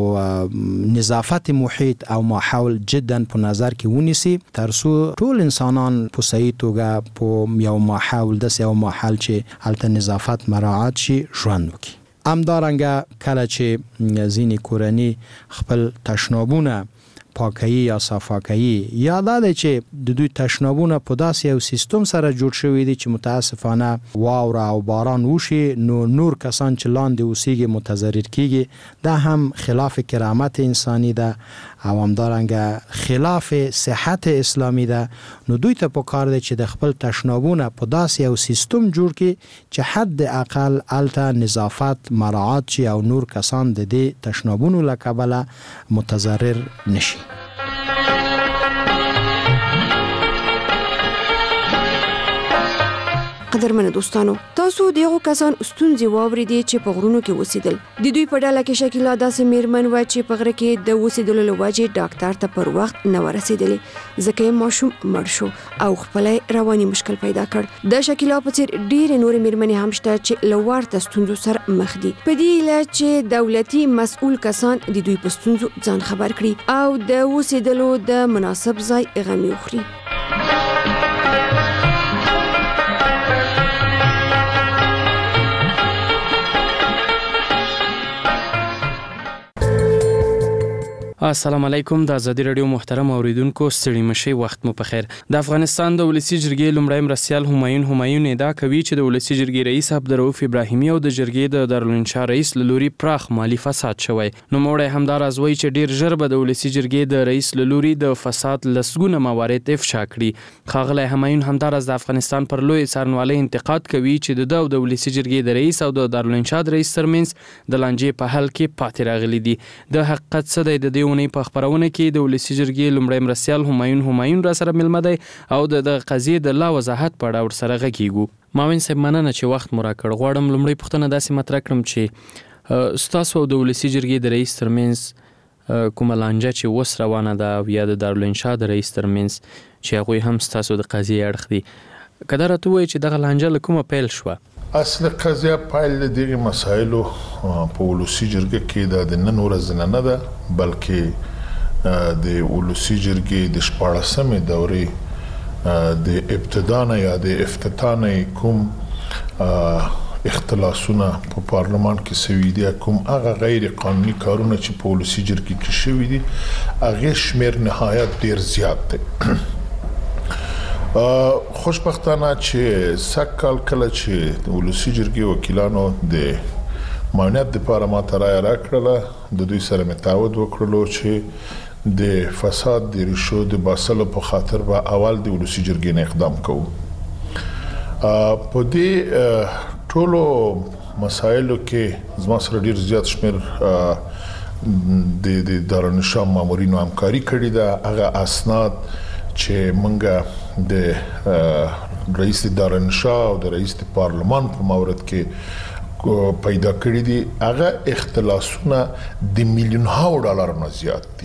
نظافت محیط او ماحول جدا په نظر کې ونیسي ترڅو ټول انسانان په صحیح توګه په یو ماحول د یو ماحول چې الته نظافت مراعات شي ژوند وکړي همدارنګه کله چې ځینې کورنۍ خپل تشنابونه پاکي یا صفاکي یا دا چې د دوی تشنابونه په داسې یو سیستم سره جوړ شوی دي چې متاسفانه واوره او باران وشي نو نور کسان چې لاندې اوسېږي متضرر کیږي. دا هم خلاف کرامت انساني ده او همدارنګه خلاف صحت اسلامي ده. نو دوی ته پکار دی چې د خپل تشنابونه په داسې یو سیستم جوړ کړي چې حد اقل الته نظافت مراعات شي او نور کسان د دې تشنابونو له کبله متضرر نشي. قدرمن دوستانو، تاسو دغه کسان ستونزې واوریدي چې په غرونو کې اوسېدل. د دوی په ډله کې شکیلا داسې میرمن و چې په غره کې د اوسېدلو له وجې ډاکټر ته پر وخت نه ورسېدلې ځکه یې ماشوم مړ شو او خپل رواني مشکل پیدا کړ. د شکیلا په څیر ډېرې نورې میرمنې هم شته چې له ورته ستونزو سره مخ دي. په دې هیله چې دولتي مسؤل کسان د دوی په ستونزو ځان خبر کړي او د اوسېدلو د مناسب ځای غمي وخوري. السلام علیکم. د ازادي رادیو محترم اوریدونکو ستړي مشي وخت مو په خیر. د افغانستان د ولسی جرګې لومړی مرستیال همایون ادعا کوي چې د ولسی جرګې رئیس عبدالرؤف ابراهیمي او د جرګې د دارالانشا رئیس لوري پراخ مالی فساد شوی. نو موړی همدار ازوي چې ډیر ژر به د ولسی جرګې د رئیس لوري د فساد لسګونه موارد افشا کړي. خاغلی همایون همدار از د افغانستان پر لوی څارنوالۍ انتقاد کوي چې د ولسی جرګې د رئیس او د دارالانشا د رئیس ترمنځ د لانجې په حل کې پاتې راغلي دي. د حقیقت څه دی؟ د دې په خبرونه کې د ولسی جرګې لومړی مرستیال همایون را سره ملمه دی او د قضیې د لا وضاحت په اړه ورسره غږیږو. ماوین صاحب مننه چې وخت مو راکړ. غواړم لومړی پوښتنه داسې مطرح کړم چې ستاسو او د ولسی جرګې د رئیس ترمنځ کومه لانجه چې اوس روانه ده او یا د دارالانشا د رئیس ترمنځ چې هغوی هم ستاسو د قضیې اړخ دي، که دا راته ووایي چې دغه لانجه له کومه پیل شوه؟ اصل قضیه پیل د دغه مسایلو په ولسی جرګه کې د نن ورځ نه ده، بلکې د ولسی جرګې د 14مې دورې د ابتدا نه یا د افتتاح نه کوم اختلاسونه په پارلمان کې شوي دي، کوم هغه غیر قانوني کارونه چې په ولسی جرګې کې شوي دي هغه شمیر نهایت ډیر زیات دی. خوشبختانه چې سکهال کله چې د ولسی جرګې وکیلانو د معاونیت لپاره ماته رایه راکړله، د دوی سره مې تعهد وکړلو چې د فساد د ریښو د باسلو په خاطر به اول د ولسی جرګې نه اقدام کوو. په دې ټولو مسایلو کې زما سره ډیر زیات شمیر د دارالانشا مامورینو همکاري کړې ده. هغه اسناد چې منګه د رئیس دارالانشا او د رئیس پارلمان په مورد کې پیدا کړی دي هغه اختلاسونه د میلیون‌ها ډالر نه زیات دي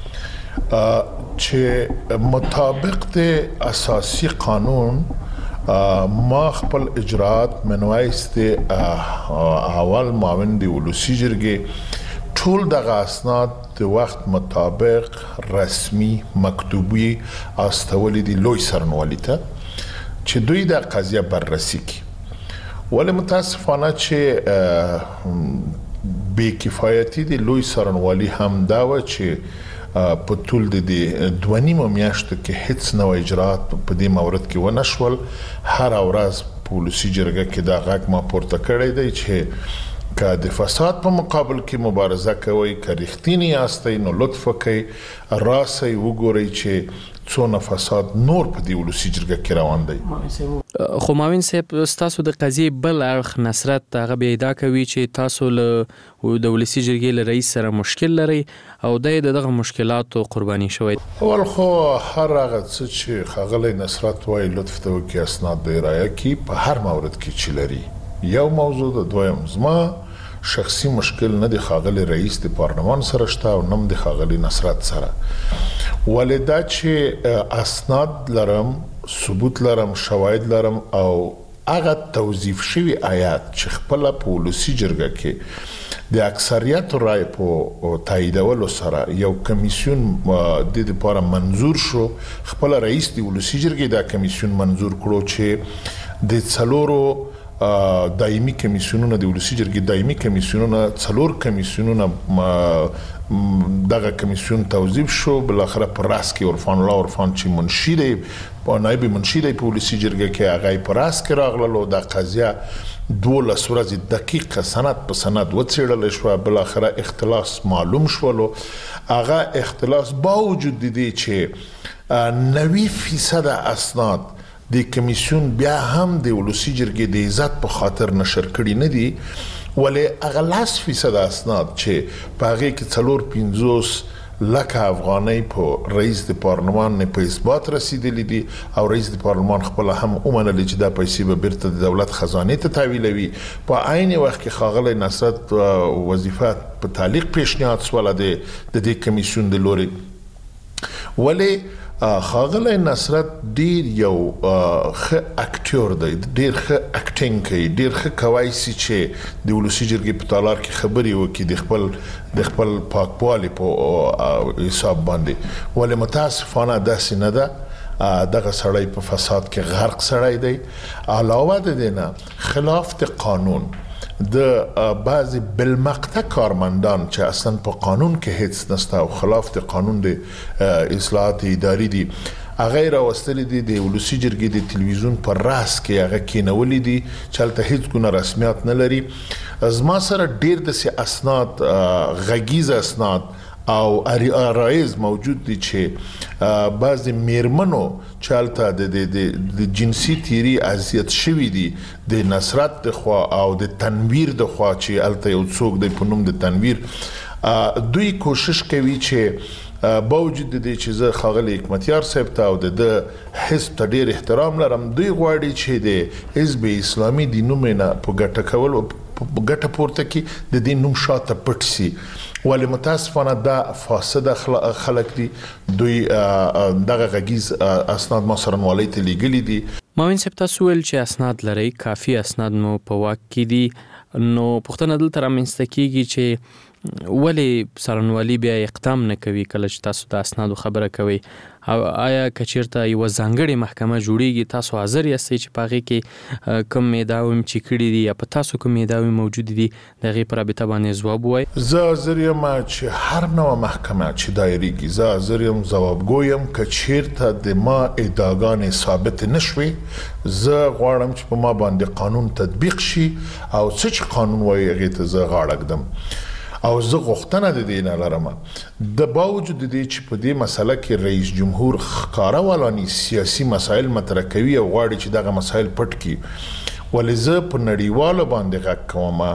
چې مطابق د اساسي قانون ما خپل اجرات منوایست اول معاون د ولسی جرګې ټول دغه اسناد د وخت مطابق رسمي مکتوبي استولې دي لوی سرنوالي ته چې دوی د قضیه بررسي کوي. ولې متاسفانه چې بې کفایتي د لوی سرنوالي هم دا و چې په ټول د 2.5 میاشتو کې هیڅ نوې اجرات په دې مورد کې ونه شول. هر ورځ په ولسی جرګه کې دا غږ ما پورته کړی دی چې که د فساد په مقابل کې مبارزه کوي، که رښتینی یاستئ نو لطف وکړئ راسئ وګورئ چې څونه فساد نور په دې ولسی جرګه کې روان دی. خو ماوین صاحب ستاسو د قضیې بل اړخ نصرت هغه بیا ادعا کوي چې تاسو له د ولسی جرګې له رئیس سره مشکل لرئ او دی دغه مشکلاتو قرباني شوی. اول خو هر هغه څه چې ښاغلی نصرت وایي لطف ته وکړي اسناد د رایه کې په هر مورد کې چې لري. یو موضوع د دویم زما شخصي مشکل نه د ښاغلي رئیس د پارلمان سره شته او نم د ښاغلي نصرت سره، ولې دا چې اسناد لرم، ثبوت لرم، شواهد لرم او هغه توظیف شوی آیات چې خپل په ولسی جرګه کې د اکثریت رای په تاییدولو سره یو کمیسیون د لپاره منظور شو. خپل رئیس د ولسی جرګې دا کمیسیون منظور کړو چې د څلورو دایمي کمیسیونونه د ولسی جرګې دایمي کمیسیونونه 4 کمیسیونونه دغه کمیسیون توظیف شو بل اخر پر راس کې عرفان الله عرفان چې منشي دی په نائب منشي دی په ولسی جرګې کې هغه پر راس کې راغلو د قضیه 12 ورځې دقیقه سند په سند وڅېړل شو بل اخر اختلاس معلوم شولو هغه اختلاس باوجود دی چې 90% اسناد د کمیسیون بیا هم د ولسی جرګې د عزت په خاطر نشر کړي نه دي ولې هغه 10% اسناد چې په هغه کې 4-50 لکه افغانۍ په رئیس د پارلمان نه په اثبات رسیدلی دي او رئیس د پارلمان خپل هم ومنل چې دا پیسې به بیرته د دولت خزانه ته تحویلوي په عین وخت کې خاغلی نصرت وظیفه په تعلیق پیشنهاد سواله د دې کمیسیون د لوري ولې خاغلی نصرت ډیر یو ښه اکټور دی ډیر ښه اکټینګ کوي ډیر ښه کوي چې د ولسی جرګې په تالار کې خبري وکړي د خپل پاکوالي په حساب باندې ولې متاسفانه داسې نه ده دغه سړی په فساد کې غرق سړی دی علاوه د دینه خلاف د قانون د بعضی بالمقطع کارمندان چې اصلا په قانون کې هیڅ نشته او خلاف د قانون د اصلاحات اداري دي هغه راوستل دي د ولسی جرګې د تلویزیون پر راس کې هغه کېنولې دي چې هلته هیڅ ګونه رسمیت نه لري زما سره ډیر د اسناد غږیز اسناد او رایز موجود دي چې بعضی میرمنو چالته د جنسي تیری اذیت شوی دي د نصرت د خوا او د تنویر د خوا چې الته یو څوک د پنوم د تنویر دوی کوشش کوي چې باوجود د دې چې زه خاغلی حکمتیار صاحب ته او د حزب ته ډیر احترام لرم دوی غواړي چې د حزب اسلامي د نوم نه په ګټه کول ګټه پورته کې د دې نوم شاته پټ سي ولې متاسفانه دا فاسد خلک دي دوی دغه غږیز اسناد ما سره نوالي ته لیږلي دي ماوین صاحب تاسو ویل چې اسناد لري کافي اسناد مو په واک کې دي نو پوښتنه دلته رامنځته کیږي چې ولې سرنوالي بیا اقدام نه کوي کله چې تاسو د اسنادو خبره کوي او آیا کچیرته یو ځانګړې محکمه جوړیږي تاسو حاضر یاستئ چې پاغي کې کوم میداوي چې کړی دي یا په تاسو کوم میداوي موجود دي دغه پر رابطه باندې ځواب وای زه حاضر یم چې هر نوع محکمه چې دایریږي زه حاضر یم ځواب ګویم کچیرته د ما ادعاګانې ثابت نشوي زه غواړم چې په ما باندې قانون تطبیق شي او څه قانون وایي هغه ته زه غاړه کړم او زه غوښتنه د دې نه لرم د باوجود د دې چې په دې مسله کې رئیس جمهور ښکارا ولانی سیاسي مسایل مطرح کوي او غواړي چې دغه مسایل پټ کړي ولې زه په نړیوالو باندې غږ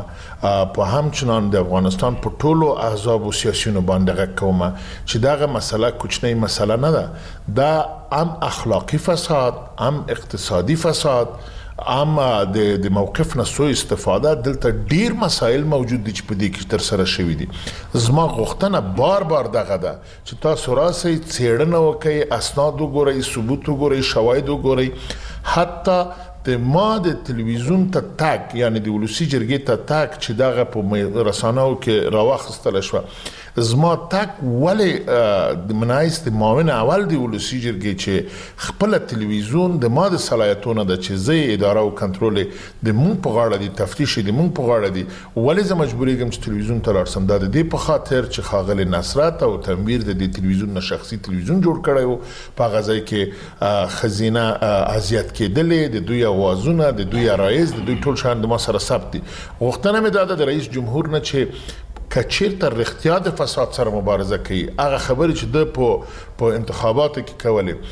کوم په همچنان د افغانستان په ټولو احزاب او سیاسيونو باندې غږ کوم چې دغه مسله کوچنۍ مسله نه ده دا هم اخلاقی فساد هم اقتصادي فساد اما د موقف نه سو استفاده دلته ډیر مسایل موجود دي چې په دې کې تر سره شوي دي زما غوښتنه بار بار دغه ده چې تاسو راسئ څېړنه وکړئ اسناد وګورئ ثبوت وګورئ شواهد وګورئ حتی د ما د تلویزیون ته تاګ یعنی د ولسی جرګې ته تاګ چې دغه په رسانه‌و کې راوخستل شو زما تاک ولې د منایست معاون اول دی ولسی جرګې چې خپل تلویزیون د ما د صلاحیتونو د چې زی اداره او کنټرول د مونږ په غاړه دی تفتیش د مونږ په غاړه دی ولې زه مجبورېږم چې تلویزیون ته لاړ د دې په خاطر چې خاغلی نصرت او تنویر د تلویزیون نه شخصي تلویزیون جوړ کړی وو په غزا کې خزینه اذیت کېدلې د دوی اوازونه د دوی رئیس د دوی ټول شان د ما سره ثبت دي غوښتنه مې د رئیس جمهور نه چې کچیرته رښتیا د فساد سره مبارزه کوي هغه خبرې چې د په انتخاباتو کې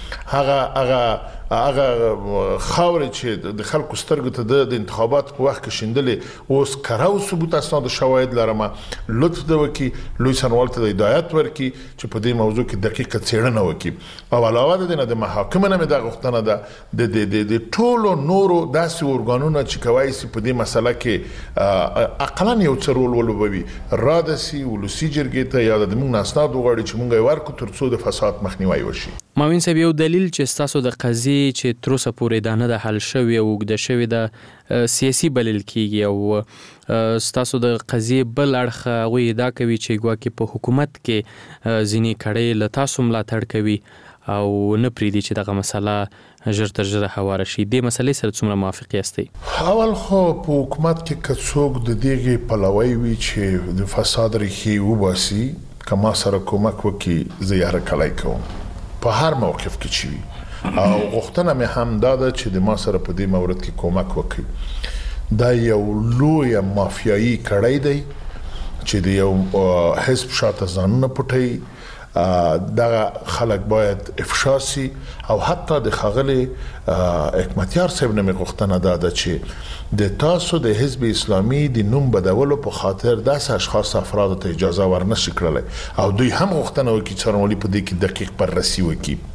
کولې هغه خاورې چې د خلکو سترګو ته د انتخابات په وخت کې شیندلې اوس کراو ثبوت اسناد شواهد لرم لطف د وکي لوی سنوال ته هدایت ورکي چې په دې موضوع کې دقیقه څېړنه وکي او علاوه د د محاکمه نه د غوښتنه ده د ټولو نورو داسې اورګانونو چې کوي چې په دې مسله کې اقلا یو څه رول ولوبوي رادسي ولسی جرګې ته یا د موږ اسناد وغواړي چې موږ ورکو ترڅو د فساد مخنیوي وشي ماوین صاحب یو دلیل چې تاسو د قضیې چې تر اوسه پورې دا نه د حل شوی او وګد شوی د سیاسي بلل کیږي او تاسو د قضیې بل اړخ غوي دا کوي چې ګواکې په حکومت کې ځینی کړي ل تاسو ملاتړ کوي او نه پریدي چې دغه مسله ژر تر ژره هواره شي. دې مسلې سره څومره موافق یاستئ؟ اول خو په حکومت کې که څوک د دغې پلوی وي چې د فساد ریښې وباسي، که ما سره کومک وکړي زه یې هرکلی کوم په هر موقف کې چې وي، او غوښتنه مې هم دا ده چې د ما سره په دې مورد کې کومک وکړي. دا یو لوی مافیایي کړی دی چې د یو حزب شاته ځانونه پټوي. دغه خلک باید افشا سي، او حتی د ښاغلي حکمتیار صاحب نه مې غوښتنه دا ده چې د تاسو د حزب اسلامي د نوم بدولو په خاطر داسې اشخاص افرادو ته اجازه ورنشي کړلی، او دوی هم غوښتنه وکړي چې څارنوالي په دې کې دقیق بررسي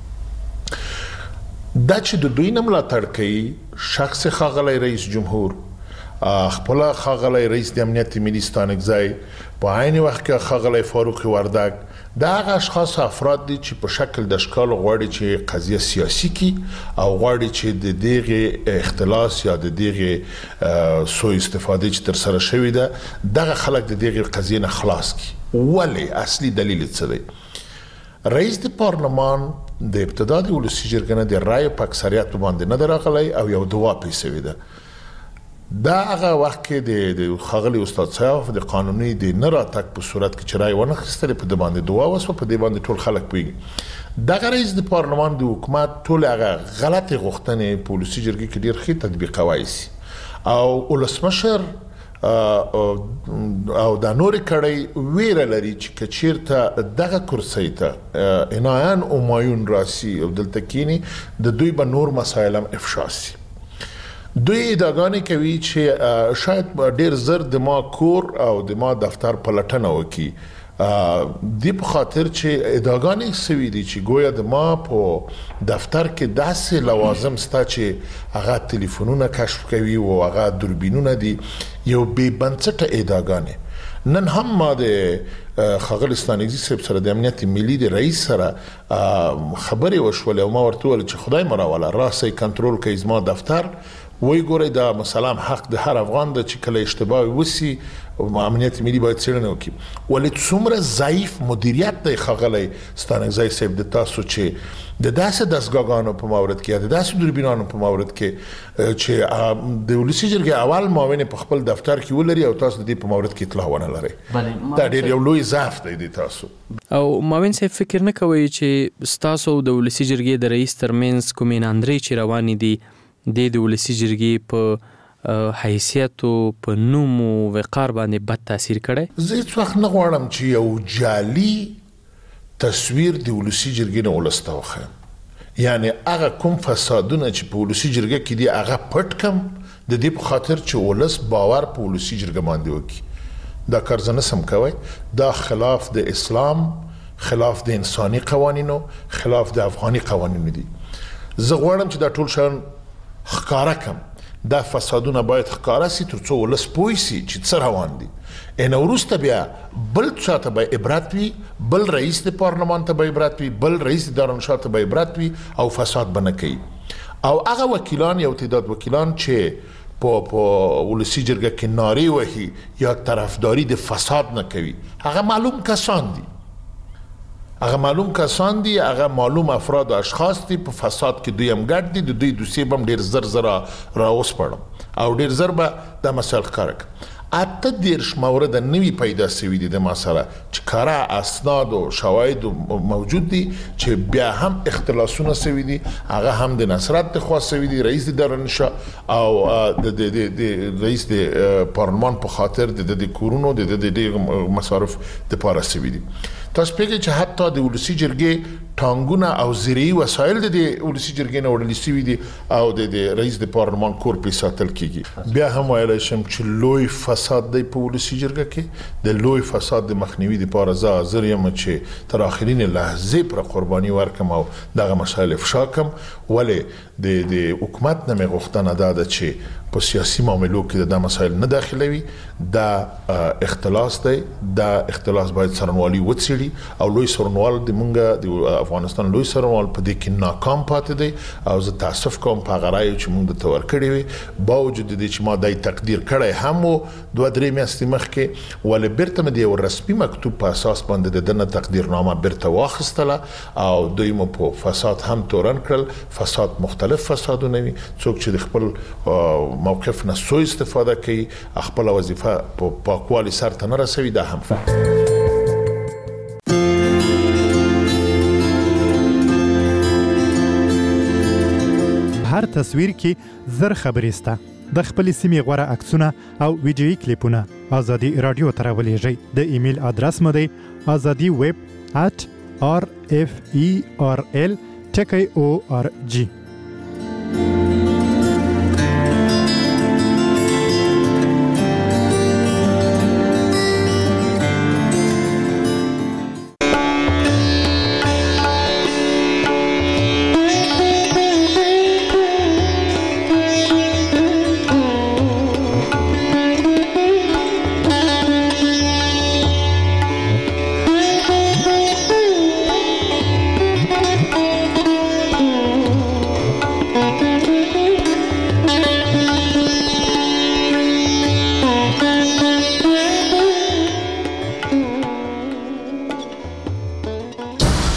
وکړي. دا چې د دوی نه ملاتړ کوي شخص ښاغلی رئیس جمهور، خپل ښاغلی رئیس د امنیت ملي ستانکزی، په عین وخت کې ښاغلی فاروق وردګ، دا هغه اشخاص افراد دي چې په شکل د اشکال غواړي چې قضیه سیاسي کی، او غواړي چې د دغه اختلاس یا د دغه سوء استفاده چې تر سره شوې ده دغه خلک د دغه قضیه نه خلاص کی. ولی اصلي دلیل څه دی؟ رئیس د پارلمان د ابتدا د ولسي جرګې نه د رایو په اکثریت باندې نه راغلی، او یو دوا پیښ شوې ده. دا هغه وخت کې د ښاغلي استاد صاحب د قانوني د نه راتګ په صورت کې چې رای ونه اخیستلې، په دې باندې دعا وسوه، په دې باندې ټول خلک پوهېږي. دغه رئیس د پارلمان د حکومت ټول هغه غلطې غوښتنې په ولسي جرګې کې ډېر ښه تطبیقوای سي، او ولسمشر او دا نورې کړۍ ویره لري چې که چېرته دغه کرسۍ ته عنایان همایون راسي او دلته کینی، د دوی به نور مسایل هم افشا سي. دوی ادعاګانې کوي چې شاید ډیر زر د ما کور او د ما دفتر پلټنه وکړي، دی په خاطر چې ادعاګانې سوي دي چې گویا د ما په دفتر کې داسې لوازم ستا چې هغه تلیفونونه کشف کوي او هغه دوربینونه دي، یو بې بنسټه ادعاګانې. نن هم ما د ښاغلي ستانکزي صاحب سره د امنیت ملي د رئیس سره خبرې وشولې، او ما ورته وویل چې خدای مو راوله راسئ کنټرول کوئ زما دفتر، وی ګورئ دا مثلا حق د هر افغان ده چې کله اشتباه وسی امنیت ملي باید څېړنه وکړي. ولې څومره ضعیف مدیریت دی ښاغلی ستانکزی صاحب د تاسو چې د داسې دستګاهګانو په مورد کې یا د داسې دوربینانو په مورد کې چې د ولسي جرګې اول معاون په خپل دفتر کې ولري، او تاسو د دې په مورد کې اطلاع ونه لرئ. دا ډېر یو لوی ضعف دی د تاسو. او معاون صاحب فکر نه کوئ چې ستاسو د ولسي جرګې د رئیس ترمنځ کومې ناندرۍ چې روانې دي د ولسي جرګې په حیثیت او په نوم او وقار باندې بد تاثیر کړی؟ زه هیڅ وخت نه غواړم چې یو جعلي تصویر د ولسي جرګې نه ولس ته وښیم، یعنی هغه کوم فسادونه چې په ولسي جرګه کې دي هغه پټ کم، د دې په خاطر چې ولس باور په ولسي جرګه باندې وکړي. دا کار زه نسم کوی، دا خلاف د اسلام، خلاف د انساني قوانینو، خلاف د افغاني قوانینو دي. زه غواړم چې دا ټول شیان ښکاره کم، دا فسادونه باید ښکاره سي تر څو ولس پوه سي چې څه روان دي. اینه وروسته بیا بل چاته به عبرت وي، بل رئیس د پارلمان ته به عبرت وي، بل رئیس د دارالانشا ته به عبرت وي، او فساد به نه کوي. او هغه وکیلان، یو تعداد وکیلان چې په ولسي جرګه کې نارې وهي یا طرفداري د فساد نه کوي، هغه معلوم کسان دي، هغه معلوم افراد و اشخاص دي. په فساد کې دوی هم ګډ دي، د دوی دوسیې به هم ډېر زر زر را وسپړم، او ډېر زر به دا مسایل ښکاره کړم. 18 مورده نوي پیدا سوي دي د ما سره چې کاره اسناد او شواهد موجود دي چې بیا هم اختلاسونه سوي دي، هغه هم د نصرت د خوا سوي دي، رئیس د دارالانشا او د رئیس د پارلمان په خاطر د کورونو د مصارف د پاره سوي دي. تاسو پیږئ چې حتی د ولسي جرګې ټانګونه او زرعي وسایل د ولسي جرګې نه وړل سوي دي، او د رئیس د پارلمان کور پې ساتل کیږي. بیا هم ویلی شم چې لوی فساد دی په ولسي جرګه کې. د لوی فساد د مخنیوي دپاره زه حاضر یم چې تر آخرین لحظې پر قرباني ورکم او دغه مسایل افشا کم. ولې د حکومت نه مې غوښتنه دا ده چې په سیاسي معاملو کې دا مسایل نه داخلوي. دا اختلاس دی، دا اختلاس باید څارنوالي وڅېړي، او لوی څارنوال د مونږ د افغانستان لوی سرمال په دې کې ناکام پاتې دی او زه تاسف کوم په غرايو چې موږ د تور کړی وي باوجود دې چې ما دای تقدیر کړی هم وو 2-3 میاشتې مخکې ولې بیرته مې د یو رسمي مکتوب په اساس باندې د دنه تقدیرنامه بیرته واخیستله او دوی مو په فساد هم تورن کړل فساد مختلف فسادونه وي څوک چې د خپل موقف نه سوء استفاده کوي خپل وظیفه په پاکوالي سره نه رسوي دا هم هر تصویر کې زر خبرې سته د خپل سیمې غوړه عکسونه او ویډیويي کلیپونه ازادي رادیو ته راولېږئ د ایمیل ادرس مو دی azadiweb@rferl.org